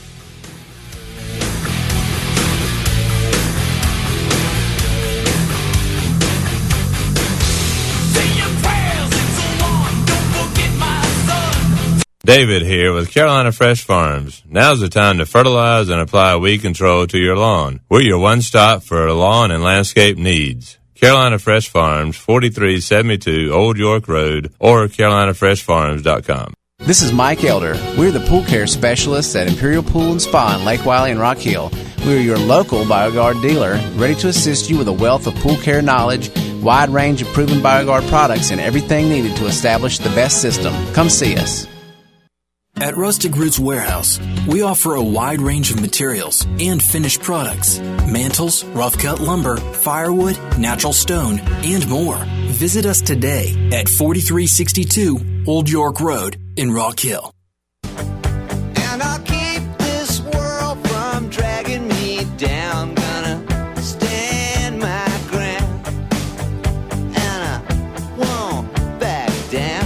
David here with Carolina Fresh Farms. Now's the time to fertilize and apply weed control to your lawn. We're your one-stop for lawn and landscape needs. Carolina Fresh Farms, forty-three seventy-two Old York Road, or carolina fresh farms dot com. This is Mike Elder. We're the pool care specialists at Imperial Pool and Spa in Lake Wiley and Rock Hill. We are your local BioGuard dealer, ready to assist you with a wealth of pool care knowledge, wide range of proven BioGuard products, and everything needed to establish the best system. Come see us. At Rustic Roots Warehouse, we offer a wide range of materials and finished products. Mantles, rough-cut lumber, firewood, natural stone, and more. Visit us today at forty-three sixty-two Old York Road in Rock Hill. And I'll keep this world from dragging me down. Gonna stand my ground, and I won't back down.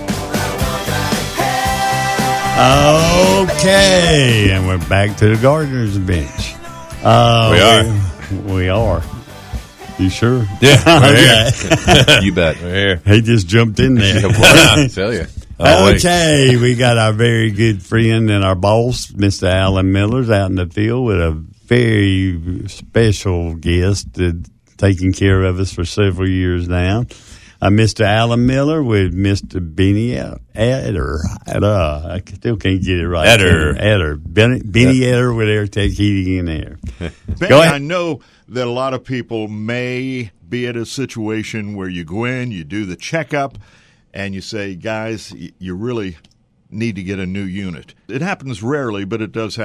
Okay, and we're back to the gardener's bench. Uh, We are. We, we are. You sure? Yeah, we're Okay. You bet. We're here. He just jumped in there. I tell you. Oh, wait. Okay, we got our very good friend and our boss, Mister Alan Miller's out in the field with a very special guest that taking care of us for several years now. Uh, Mister Alan Miller with Mister Benny Eder. Eder. I still can't get it right. Eder. Eder. Benny, Benny Eder with AirTech Heating and Air. Benny, Go ahead. I know that a lot of people may be at a situation where you go in, you do the checkup, and you say, guys, y- you really need to get a new unit. It happens rarely, but it does happen.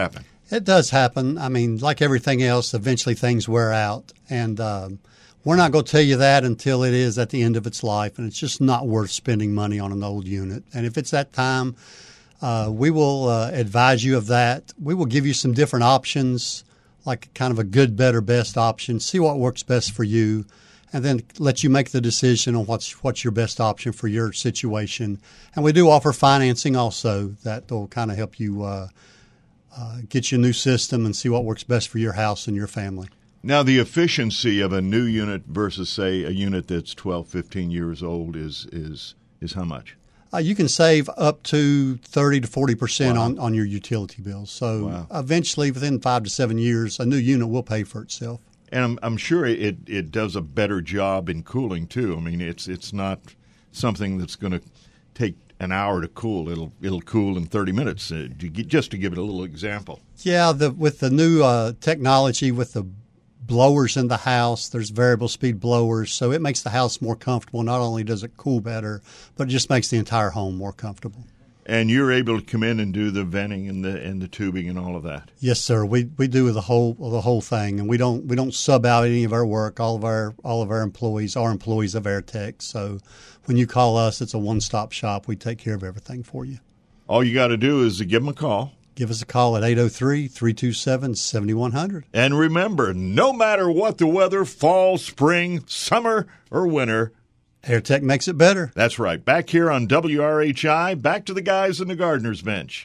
It does happen. I mean, like everything else, eventually things wear out. And um, we're not going to tell you that until it is at the end of its life. And it's just not worth spending money on an old unit. And if it's that time, uh, we will uh, advise you of that. We will give you some different options, like kind of a good, better, best option. See what works best for you. And then let you make the decision on what's what's your best option for your situation. And we do offer financing also that will kind of help you uh, uh, get you a new system and see what works best for your house and your family. Now, the efficiency of a new unit versus, say, a unit that's twelve, fifteen years old is is is how much? Uh, you can save up to thirty to forty percent Wow. on, on your utility bills. So Wow. eventually, within five to seven years, a new unit will pay for itself. And I'm, I'm sure it, it does a better job in cooling too. I mean, it's it's not something that's going to take an hour to cool. It'll it'll cool in thirty minutes. Uh, to get, just to give it a little example. Yeah, the, with the new uh, technology, with the blowers in the house, there's variable speed blowers, so it makes the house more comfortable. Not only does it cool better, but it just makes the entire home more comfortable. And you're able to come in and do the venting and the and the tubing and all of that. Yes, sir. We we do the whole the whole thing, and we don't we don't sub out any of our work. All of our all of our employees are employees of AirTech. So when you call us, it's a one stop shop. We take care of everything for you. All you got to do is give them a call. Give us a call at eight oh three, three two seven, seven one zero zero. And remember, no matter what the weather, fall, spring, summer, or winter, AirTech makes it better. That's right. Back here on W R H I, back to the guys in the gardener's bench.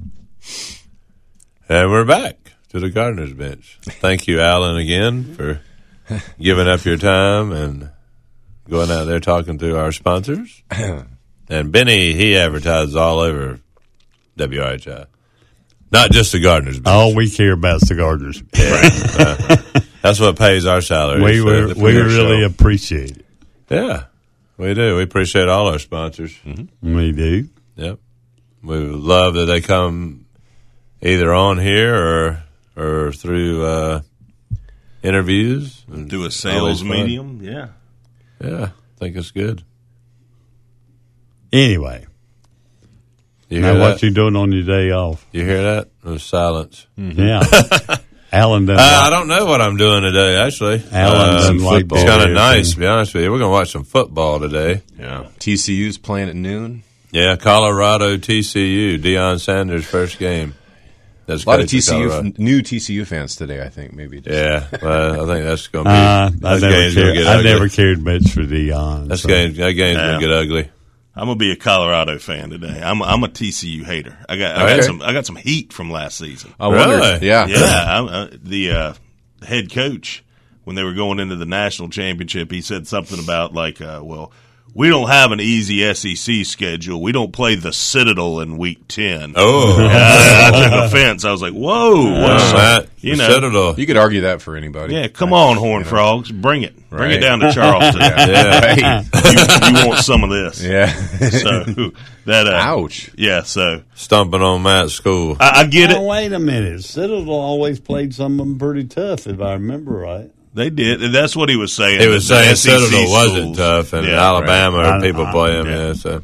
And we're back to the gardener's bench. Thank you, Alan, again for giving up your time and going out there talking to our sponsors. And Benny, he advertises all over W R H I. Not just the gardener's bench. All we care about is the gardener's bench. Yeah. uh, that's what pays our salary. We, so were, the we food really show. appreciate it. Yeah, we do. We appreciate all our sponsors. Mm-hmm. We do. Yep. We love that they come either on here or or through uh, interviews. Do a sales medium, yeah. Yeah, I think it's good. Anyway. You now, hear what that? you doing on your day off? You hear that? There's silence. Mm-hmm. Yeah. Alan doesn't uh, like, I don't know what I'm doing today, actually. Alan doesn't uh, like It's kind of football. nice, to be honest with you. We're going to watch some football today. Yeah. T C U's playing at noon. Yeah, Colorado T C U. Deion Sanders' first game. That's A lot of coach T C U, Colorado. f- new T C U fans today, I think, maybe. Just. Yeah, well, I think that's going to be. Uh, I that never, game's gonna cared, get I ugly. never cared much for Deion. That's so. game, that game's Yeah. going to get ugly. I'm gonna be a Colorado fan today. I'm I'm a T C U hater. I got I Okay. got some I got some heat from last season. I wondered. Really? Yeah. Yeah, I, I, the uh, head coach when they were going into the national championship, he said something about like, uh, well, we don't have an easy S E C schedule. We don't play the Citadel in week ten. Oh. And I, I took offense. I was like, whoa, what's Oh, Matt, you know? Citadel. You could argue that for anybody. Yeah, come on, Horned Frogs, bring it, bring Right. it down to Charleston. Yeah. you, you want some of this? Yeah. So that, uh, Ouch. yeah. So Stomping on Matt's school. I, I get Oh, it. wait a minute. Citadel always played some of them pretty tough, if I remember right. They did. And that's what he was saying. He was The saying S E C Citadel wasn't schools. tough, and Yeah, Alabama right. or people I- I- play him. yeah. Yeah, so.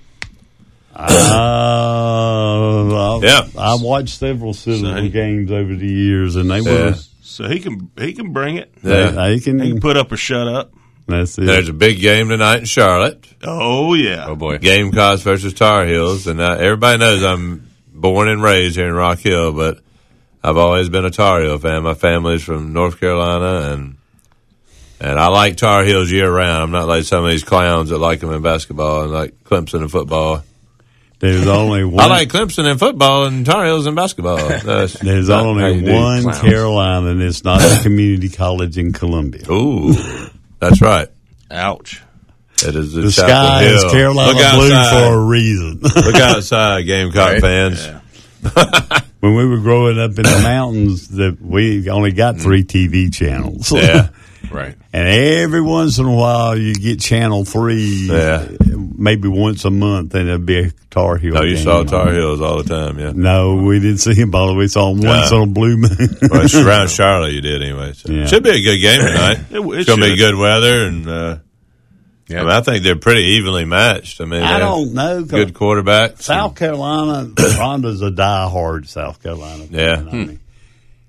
Uh, Yeah. I watched several Citadel So he- games over the years, and they Yeah. were. So he can he can bring it. Yeah. They, they can. He can put up or shut up. That's it. There's a big game tonight in Charlotte. Oh yeah. Oh, boy. Gamecocks versus Tar Heels, and uh, everybody knows I'm born and raised here in Rock Hill, but I've always been a Tar Heel fan. My family's from North Carolina, and and I like Tar Heels year round. I'm not like some of these clowns that like them in basketball and like Clemson in football. There's only one. I like Clemson in football and Tar Heels in basketball. That's There's not how you only do one clowns. Carolina, and it's not a community college in Columbia. Ooh, that's right. Ouch. It is the, The Chapel sky is Hill. Carolina Look blue outside. for a reason. Look outside, Gamecock Right. fans. Yeah. When we were growing up in the mountains, that we only got three T V channels. Yeah. Right. And every once in a while, you get Channel Three. Yeah. Maybe once a month, and it'd be a Tar Heel. Oh, you game saw on. Tar Heels all the time, yeah. No, we didn't see him all. We saw him once No. on a blue moon. Well, it's around Charlotte you did anyway. So. Yeah. Should be a good game tonight. It, it It's going to be should. good weather, and uh, Yeah. I, mean, I think they're pretty evenly matched. I mean, I they're don't know. 'cause good quarterbacks. South Carolina, Rhonda's a diehard South Carolina fan. Yeah. I mean,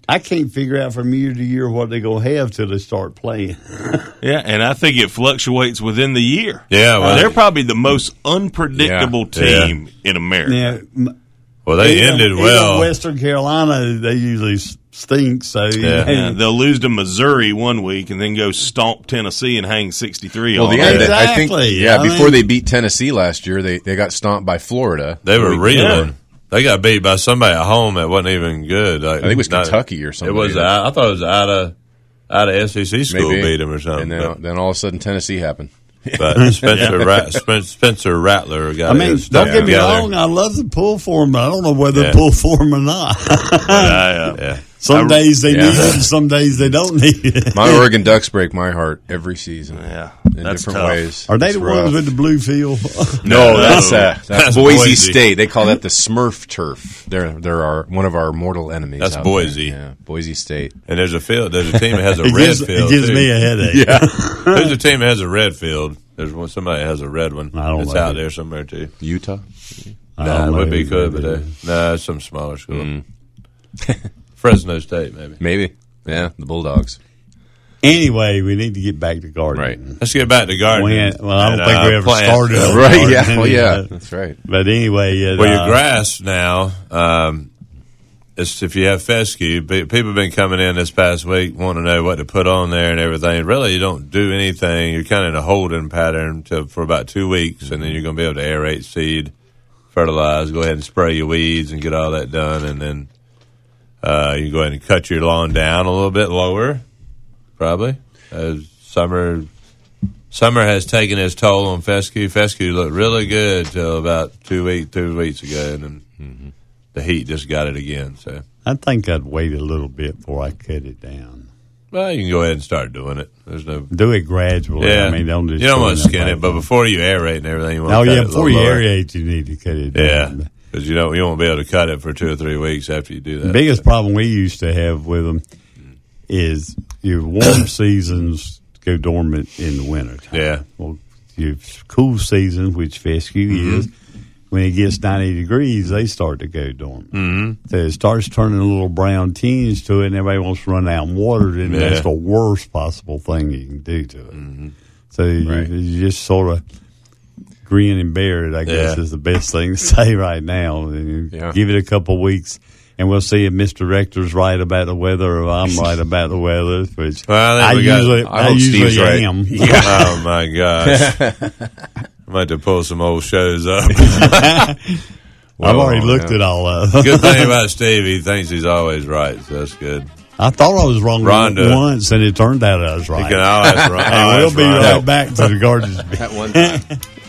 I can't figure out from year to year what they're going to have till they start playing. Yeah, and I think it fluctuates within the year. Yeah, well, they're probably the most unpredictable Yeah. team in America. Yeah. Well, they Even- ended even well. Western Carolina, they usually s- stink. So Yeah. Yeah, they'll lose to Missouri one week and then go stomp Tennessee and hang sixty-three Well, on the them. end, I think, Exactly. yeah, I before mean- they beat Tennessee last year, they, they got stomped by Florida. They were The week reeling. before. They got beat by somebody at home that wasn't even good. Like, I think it was not- Kentucky or something. It was. Out, I thought it was out of out of S E C school Maybe. beat them or something. And then, but, then all of a sudden, Tennessee happened. but Spencer Rat, Spen- Spencer Rattler got. I mean, his don't stuff get me together. wrong. I love the pull for them, but I don't know whether Yeah. to pull for them or not. Yeah, Yeah. Some I- days they yeah. need it, and some days they don't need it. My Oregon Ducks break my heart every season. yeah, in that's different tough. ways. Are they It's the rough. ones with the blue field? No, No, that's uh, that's, that's Boise, Boise. State. They call that the Smurf turf. They're they're our one of our mortal enemies. That's out Boise. there. Yeah, Boise State. And there's a field. There's a team that has a it red gives, field. it gives too. me a headache. Yeah, There's a team that has a red field. There's one. Somebody that has a red one. I don't It's like out it. there somewhere too. Utah. I Nah, don't it know would be who good, that but uh, is. nah, it's some smaller school. Mm. Fresno State, maybe. Maybe. Yeah, the Bulldogs. Anyway, we need to get back to gardening. Right. Let's get back to gardening. We- well, I don't And, think uh, we ever plant. started on Right. gardening, Yeah. Well, yeah. uh, That's right. But anyway, uh, Well, your grass now, um, it's, if you have fescue, pe- people have been coming in this past week wanting to know what to put on there and everything. Really, you don't do anything. You're kind of in a holding pattern to, for about two weeks, and then you're going to be able to aerate seed, fertilize, go ahead and spray your weeds and get all that done, and then uh, you go ahead and cut your lawn down a little bit lower, probably. As summer summer has taken its toll on fescue. Fescue looked really good till about two week two weeks ago, and then mm-hmm. the heat just got it again. So, I think I'd wait a little bit before I cut it down. well, you can go ahead and start doing it. There's no Do it gradually. yeah. I mean, don't just you don't throw want to that skin back it, but on. before you aerate and everything, you want Oh to cut yeah, it a before little you lower. aerate, you need to cut it down. Yeah, because you don't you won't be able to cut it for two or three weeks after you do that. The biggest problem we used to have with them is your warm seasons go dormant in the winter time. Yeah. Well, your cool season, which fescue Mm-hmm. is, when it gets ninety degrees, they start to go dormant. Mm-hmm. So it starts turning a little brown tinge to it, and everybody wants to run out and water it, and Yeah. that's the worst possible thing you can do to it. Mm-hmm. So you, Right. you just sort of grin and bear it, I guess, Yeah. is the best thing to say right now. And you Yeah. give it a couple of weeks, and we'll see if Mister Rector's right about the weather or I'm right about the weather. Which Well, I I, think we got- usually, I I hope usually Steve's right. am. Oh my gosh! I might have to pull some old shows up. I've already Well, looked yeah. at all of them. Good thing about Steve, he thinks he's always right, so that's good. I thought I was wrong Rhonda. once, and it turned out I was He right. can always run. and we'll be right back to the gardens. At one time.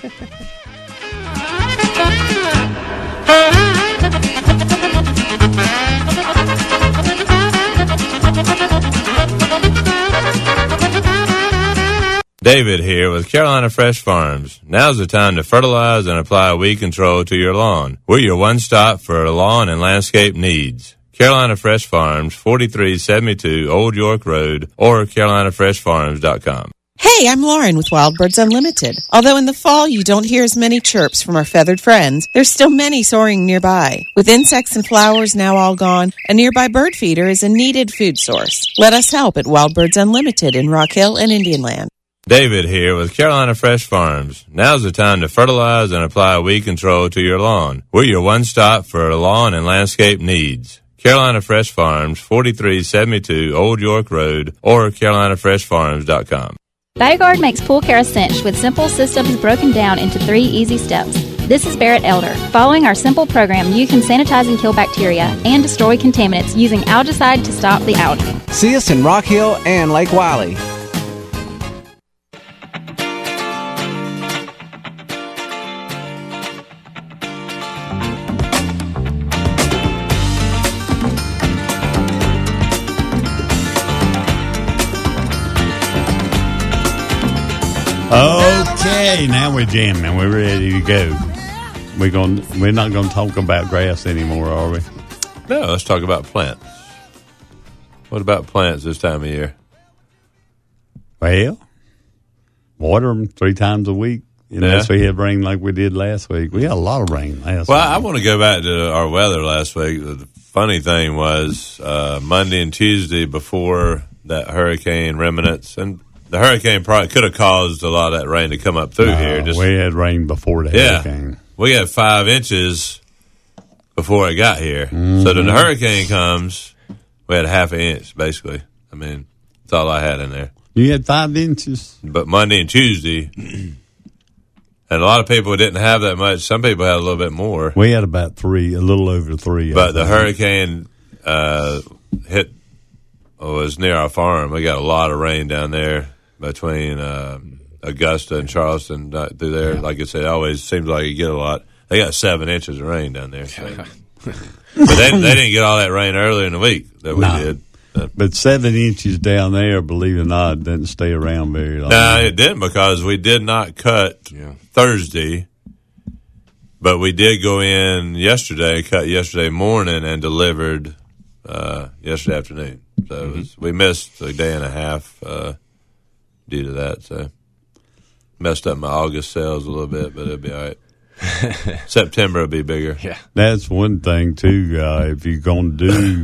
David here with Carolina Fresh Farms. Now's the time to fertilize and apply weed control to your lawn. We're your one-stop for lawn and landscape needs. Carolina Fresh Farms, forty-three seventy-two Old York Road, or carolina fresh farms dot com. Hey, I'm Lauren with Wild Birds Unlimited. Although in the fall you don't hear as many chirps from our feathered friends, there's still many soaring nearby. With insects and flowers now all gone, a nearby bird feeder is a needed food source. Let us help at Wild Birds Unlimited in Rock Hill and Indian Land. David here with Carolina Fresh Farms. Now's the time to fertilize and apply weed control to your lawn. We're your one-stop for lawn and landscape needs. Carolina Fresh Farms, forty-three seventy-two Old York Road, or carolina fresh farms dot com. BioGuard makes pool care a cinch with simple systems broken down into three easy steps. This is Barrett Elder. Following our simple program, you can sanitize and kill bacteria and destroy contaminants using algicide to stop the algae. See us in Rock Hill and Lake Wiley. Okay, now we're jamming. We're ready to go. We're going. We're not going to talk about grass anymore, are we? No, let's talk about plants. What about plants this time of year? Well, water them three times a week. Unless Yeah. we have rain like we did last week. We had a lot of rain last Well, week. I want to go back to our weather last week. The funny thing was uh, Monday and Tuesday before that hurricane remnants, and the hurricane probably could have caused a lot of that rain to come up through No, here. Just, we had rain before the yeah, hurricane. we had five inches before it got here. Mm-hmm. So then the hurricane comes, we had half an inch, basically. I mean, that's all I had in there. You had five inches? But Monday and Tuesday, and a lot of people didn't have that much. Some people had a little bit more. We had about three, a little over three. But the hurricane uh, hit, oh, was near our farm. We got a lot of rain down there between uh, Augusta and Charleston uh, through there. Like I said, it always seems like you get a lot. They got seven inches of rain down there. So. But they, they didn't get all that rain earlier in the week that we No. did. But seven inches down there, believe it or not, doesn't stay around very long. No, it didn't, because we did not cut Yeah. Thursday, but we did go in yesterday, cut yesterday morning, and delivered uh, yesterday afternoon. So it was, we missed a day and a half uh, due to that. So messed up my August sales a little bit, but it'll be all right. September will be bigger. Yeah. That's one thing, too. Uh, if you're going to do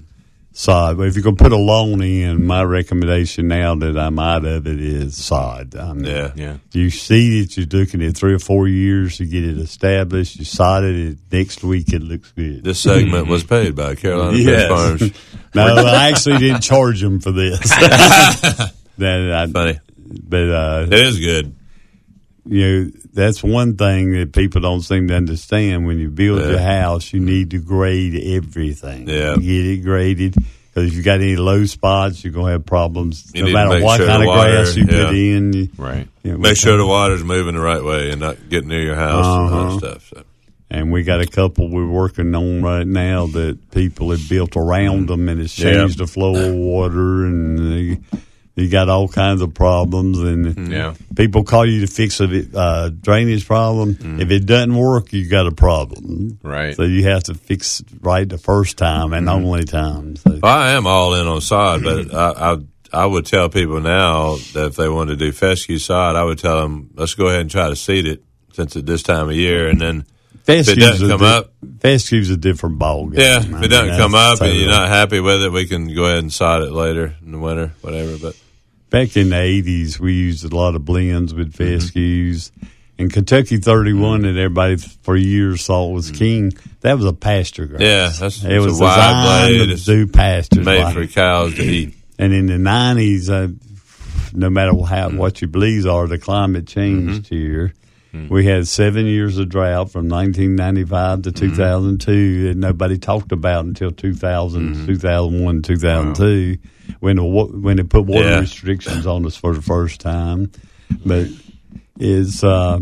sod, but if you're going to put a loan in, my recommendation now that I'm out of it is sod. I mean, Yeah. Yeah. You seed it, you're looking at three or four years to get it established. You sod it, next week it looks good. This segment was paid by Carolina Yes. Fish Farms. No, I actually didn't charge them for this. that I, Funny. But, uh, It is good. you know, that's one thing that people don't seem to understand. When you build Yeah. your house, you need to grade everything. Yeah. Get it graded. Because if you got any low spots, you're going to have problems. You no need to matter make what sure kind the of water- grass you yeah. put in. You, Right. you know, Make we sure got- the water's moving the right way and not getting near your house and all Uh-huh. that stuff. So. And we got a couple we're working on right now that people have built around them, and it's Yeah. changed the flow of water, and they, you got all kinds of problems. And Yeah. people call you to fix a uh, drainage problem. Mm. If it doesn't work, you got a problem. Right. So you have to fix it right the first time and Mm-hmm. only time. So. Well, I am all in on sod, but I, I I would tell people now that if they wanted to do fescue sod, I would tell them, let's go ahead and try to seed it since it's this time of year, and then if it doesn't come up, fescue's a different ball game. yeah, I if mean, it doesn't come that's up and you're totally- not happy with it, we can go ahead and sod it later in the winter, whatever. But Back in the eighties, we used a lot of blends with Mm-hmm. fescues. And Kentucky thirty-one that everybody for years thought was king, that was a pasture grass. yeah, that's It it's was a wide designed blade. to It's do pastures. made like for it. cows to eat. And in the nineties, uh, no matter how what your beliefs are, the climate changed here. We had seven years of drought from nineteen ninety-five to two thousand two that nobody talked about until two thousand, two thousand one, two thousand two, when the, wa- when they put water Yeah. restrictions on us for the first time. But it's uh,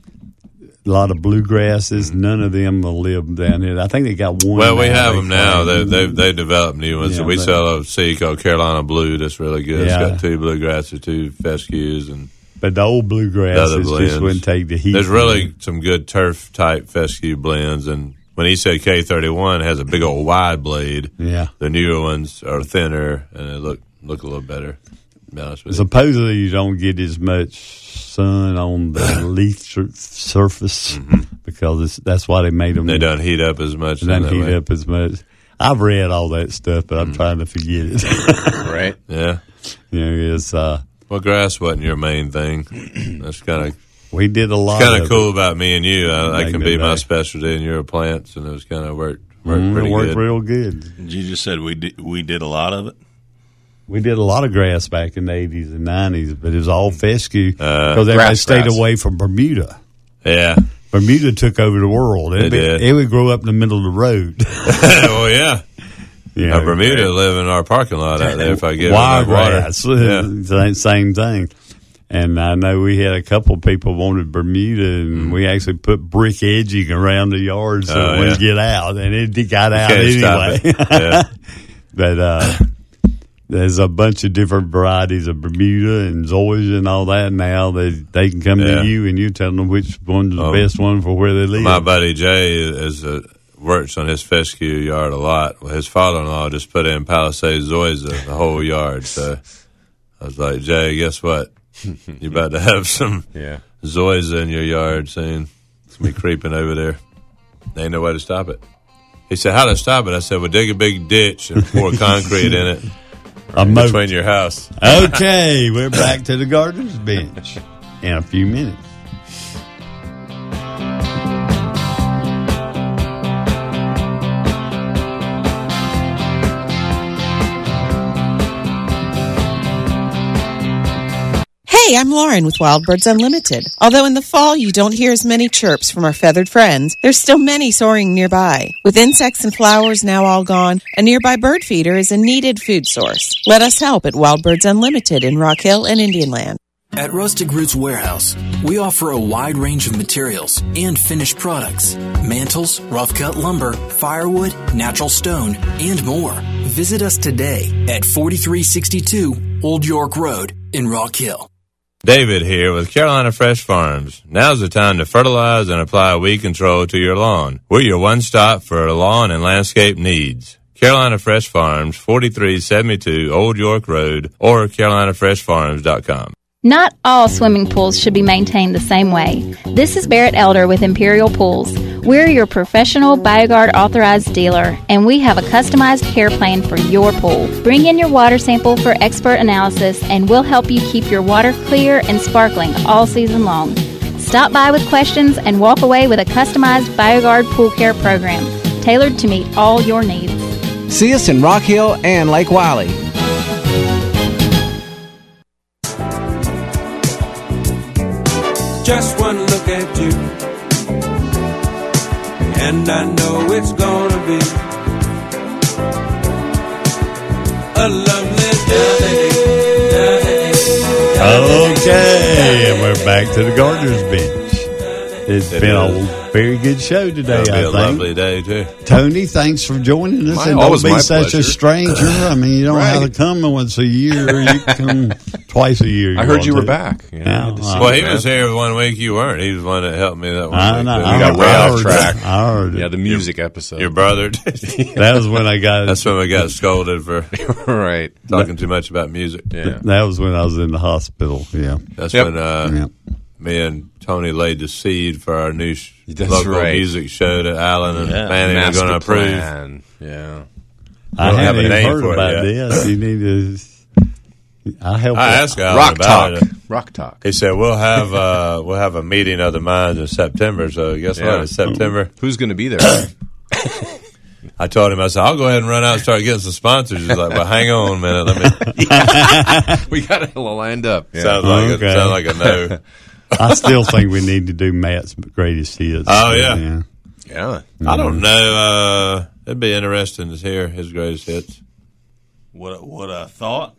a lot of bluegrasses. None of them will live down here. I think they got one. Well, we now have they them now. They claim. they they developed new ones. Yeah, we but- sell a seed called Carolina Blue. That's really good. Yeah. It's got two bluegrasses, two fescues, and But the old other bluegrasses blends. just wouldn't take the heat. There's really some good turf type fescue blends, and when he said K thirty-one, it has a big old wide blade. Yeah. The newer ones are thinner and they look look a little better. To be honest with you. Supposedly you don't get as much sun on the leaf sur- surface because it's, that's why they made them. They don't heat up as much. They don't that heat way. up as much. I've read all that stuff, but I'm trying to forget it. Right. Yeah. You know, it's uh, Well, grass wasn't your main thing. That's kind of we did a lot. kind of of cool about me and you. I, I Back can in be the my day. specialty, and you're plants, and it was kind of worked worked Mm, pretty it worked good. real good. You just said we did, we did a lot of it. We did a lot of grass back in the eighties and nineties, but it was all fescue because Uh, everybody grass, stayed grass. away from Bermuda. Yeah. Bermuda took over the world. It It'd be- did. It would grow up in the middle of the road. Oh yeah. You Now, know, Bermuda live in our parking lot out there. If I get enough water, wiregrass, yeah. same- same thing. And I know we had a couple of people wanted Bermuda, and we actually put brick edging around the yard so Mm. Oh, it wouldn't yeah. get out, and it got out Can't stop anyway. it. Yeah. But uh, there's a bunch of different varieties of Bermuda and Zoysia and all that now that they can come Yeah. to you and you tell them which one's the Oh. best one for where they live. My buddy Jay is a, works on his fescue yard a lot. Well, his father-in-law just put in Palisade Zoysia the whole yard. So I was like, Jay, guess what? You about to have some Yeah. Zoysia in your yard soon. It's gonna be creeping over there. Ain't no way to stop it. He said, "How to stop it?" I said, "Well, dig a big ditch and pour concrete in it A in moat. between your house." Okay, we're back to the Gardener's Bench in a few minutes. Hey, I'm Lauren with Wild Birds Unlimited. Although in the fall you don't hear as many chirps from our feathered friends, there's still many soaring nearby. With insects and flowers now all gone, a nearby bird feeder is a needed food source. Let us help at Wild Birds Unlimited in Rock Hill and Indian Land. At Rustic Roots Warehouse, we offer a wide range of materials and finished products. Mantles, rough-cut lumber, firewood, natural stone, and more. Visit us today at forty-three sixty-two Old York Road in Rock Hill. David here with Carolina Fresh Farms. Now's the time to fertilize and apply weed control to your lawn. We're your one-stop for lawn and landscape needs. Carolina Fresh Farms, forty-three seventy-two Old York Road, or carolina fresh farms dot com. Not all swimming pools should be maintained the same way. This is Barrett Elder with Imperial Pools. We're your professional BioGuard authorized dealer, and we have a customized care plan for your pool. Bring in your water sample for expert analysis, and we'll help you keep your water clear and sparkling all season long. Stop by with questions and walk away with a customized BioGuard pool care program, tailored to meet all your needs. See us in Rock Hill and Lake Wiley. Just one look at you, and I know it's gonna be a lovely day. Okay, and we're back to the Gardener's Bench. It's It been is. a very good show today, It'll be I a think. lovely day, too. Tony, thanks for joining us. My- and don't always be my such pleasure. a stranger. I mean, you don't Right. have to come once a year. You come twice a year. I heard you were want to. back. You know, Yeah, good to see uh, you, Well, he man. was here one week. You weren't. He was one that helped me that one I week. know. too. I We got heard- way I off heard track. it. I heard it. Yeah, the music episode. Your brother. That was when I got. That's when we got scolded for right. talking too much about music. Yeah. That was when I was in the hospital. Yeah. That's Yep. when uh, Yep. me and Tony laid the seed for our new sh- That's local right. music show that Alan and Yeah. Manny are Master going to approve. plan. Yeah. I don't have haven't a even name heard for it about yet. this. You need to. I help. I asked Alan Rock about talk. it. Rock talk. He said we'll have uh, we'll have a meeting of the minds in September. So guess Yeah. what? It's September. Who's going to be there? I told him, I said, I'll go ahead and run out and start getting some sponsors. He's like, well, hang on a minute. Let me. we got it all lined up. Yeah. Sounds like Okay. a, sounds like a no. I still think we need to do Matt's greatest hits. Oh, yeah. Yeah. I don't know. Uh, it'd be interesting to hear his greatest hits. What what I thought,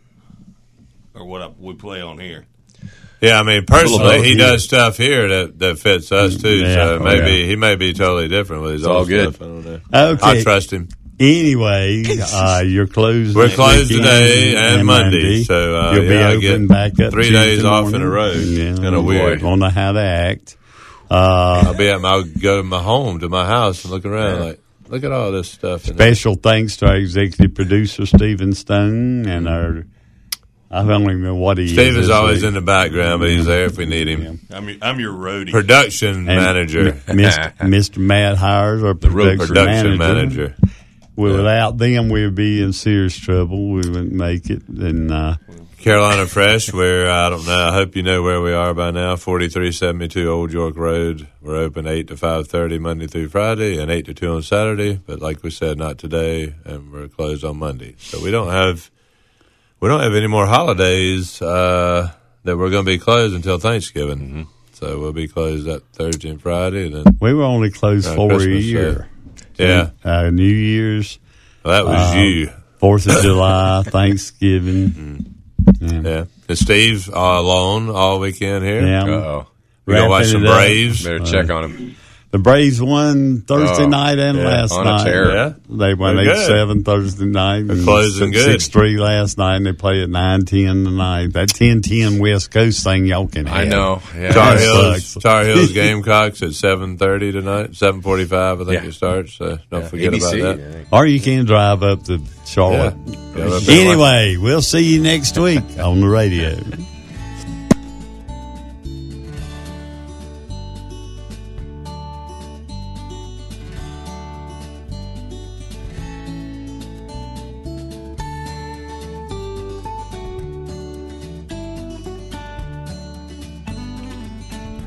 or what I, we play on here. Yeah, I mean, personally, both, he yeah. does stuff here that, that fits us too. Yeah, so oh, maybe yeah. he may be totally different with his It's own all good. stuff. I don't know. Okay. I trust him. Anyway, uh, you're closed. We're this closed weekend today and Monday, so, uh, you'll be yeah, I open get back up three Tuesday days off in morning. a row. Yeah, Kinda weird. Don't know how to act. Uh, I'll be at my, I'll go to my home, to my house, and look around like, look at all this stuff. In special thanks to our executive producer Stephen Stone and our. I don't even know what he is. Steven's this always week. in the background, but he's there if we need him. I'm your, I'm your roadie. Production And manager. M- Mister Mister Matt Hires, our road production, production manager. manager. Well, without them, we'd be in serious trouble. We wouldn't make it. And uh, Carolina Fresh, where I don't know. I hope you know where we are by now. forty-three seventy-two Old York Road. We're open eight to five thirty Monday through Friday and eight to two on Saturday. But like we said, not today, and we're closed on Monday. So we don't have we don't have any more holidays uh, that we're going to be closed until Thanksgiving. Mm-hmm. So we'll be closed that Thursday and Friday. And then we were only closed uh, for a Christmas, year. uh, yeah, uh, New Year's. well, that was uh, you. Fourth of July, Thanksgiving. Mm. Yeah. And Steve uh, alone all weekend here. Yeah. Uh-oh. We gonna watch some Wrapping it up. Braves. Better check on him. The Braves won Thursday Oh, night and yeah, last on a night. tear. Yeah. They won They're eight good. seven Thursday night. They're and closing good. six three last night, and they play at nine ten tonight. That ten ten West Coast thing, y'all can have. I know. Yeah. Tar That Heels, sucks. Tar Heels Gamecocks at seven thirty tonight. Seven forty-five, I think Yeah. it starts. So don't Yeah. forget A B C, about I that. think. Or you can drive up to Charlotte. Yeah. Yeah, up there. Anyway, we'll see you next week on the radio.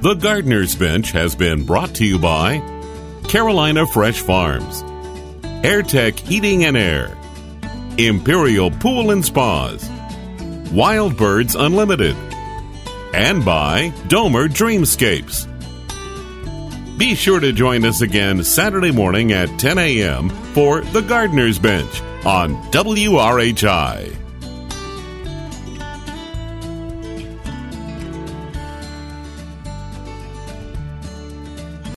The Gardener's Bench has been brought to you by Carolina Fresh Farms, AirTech Heating and Air, Imperial Pool and Spas, Wild Birds Unlimited, and by Domer Dreamscapes. Be sure to join us again Saturday morning at ten a.m. for The Gardener's Bench on W R H I.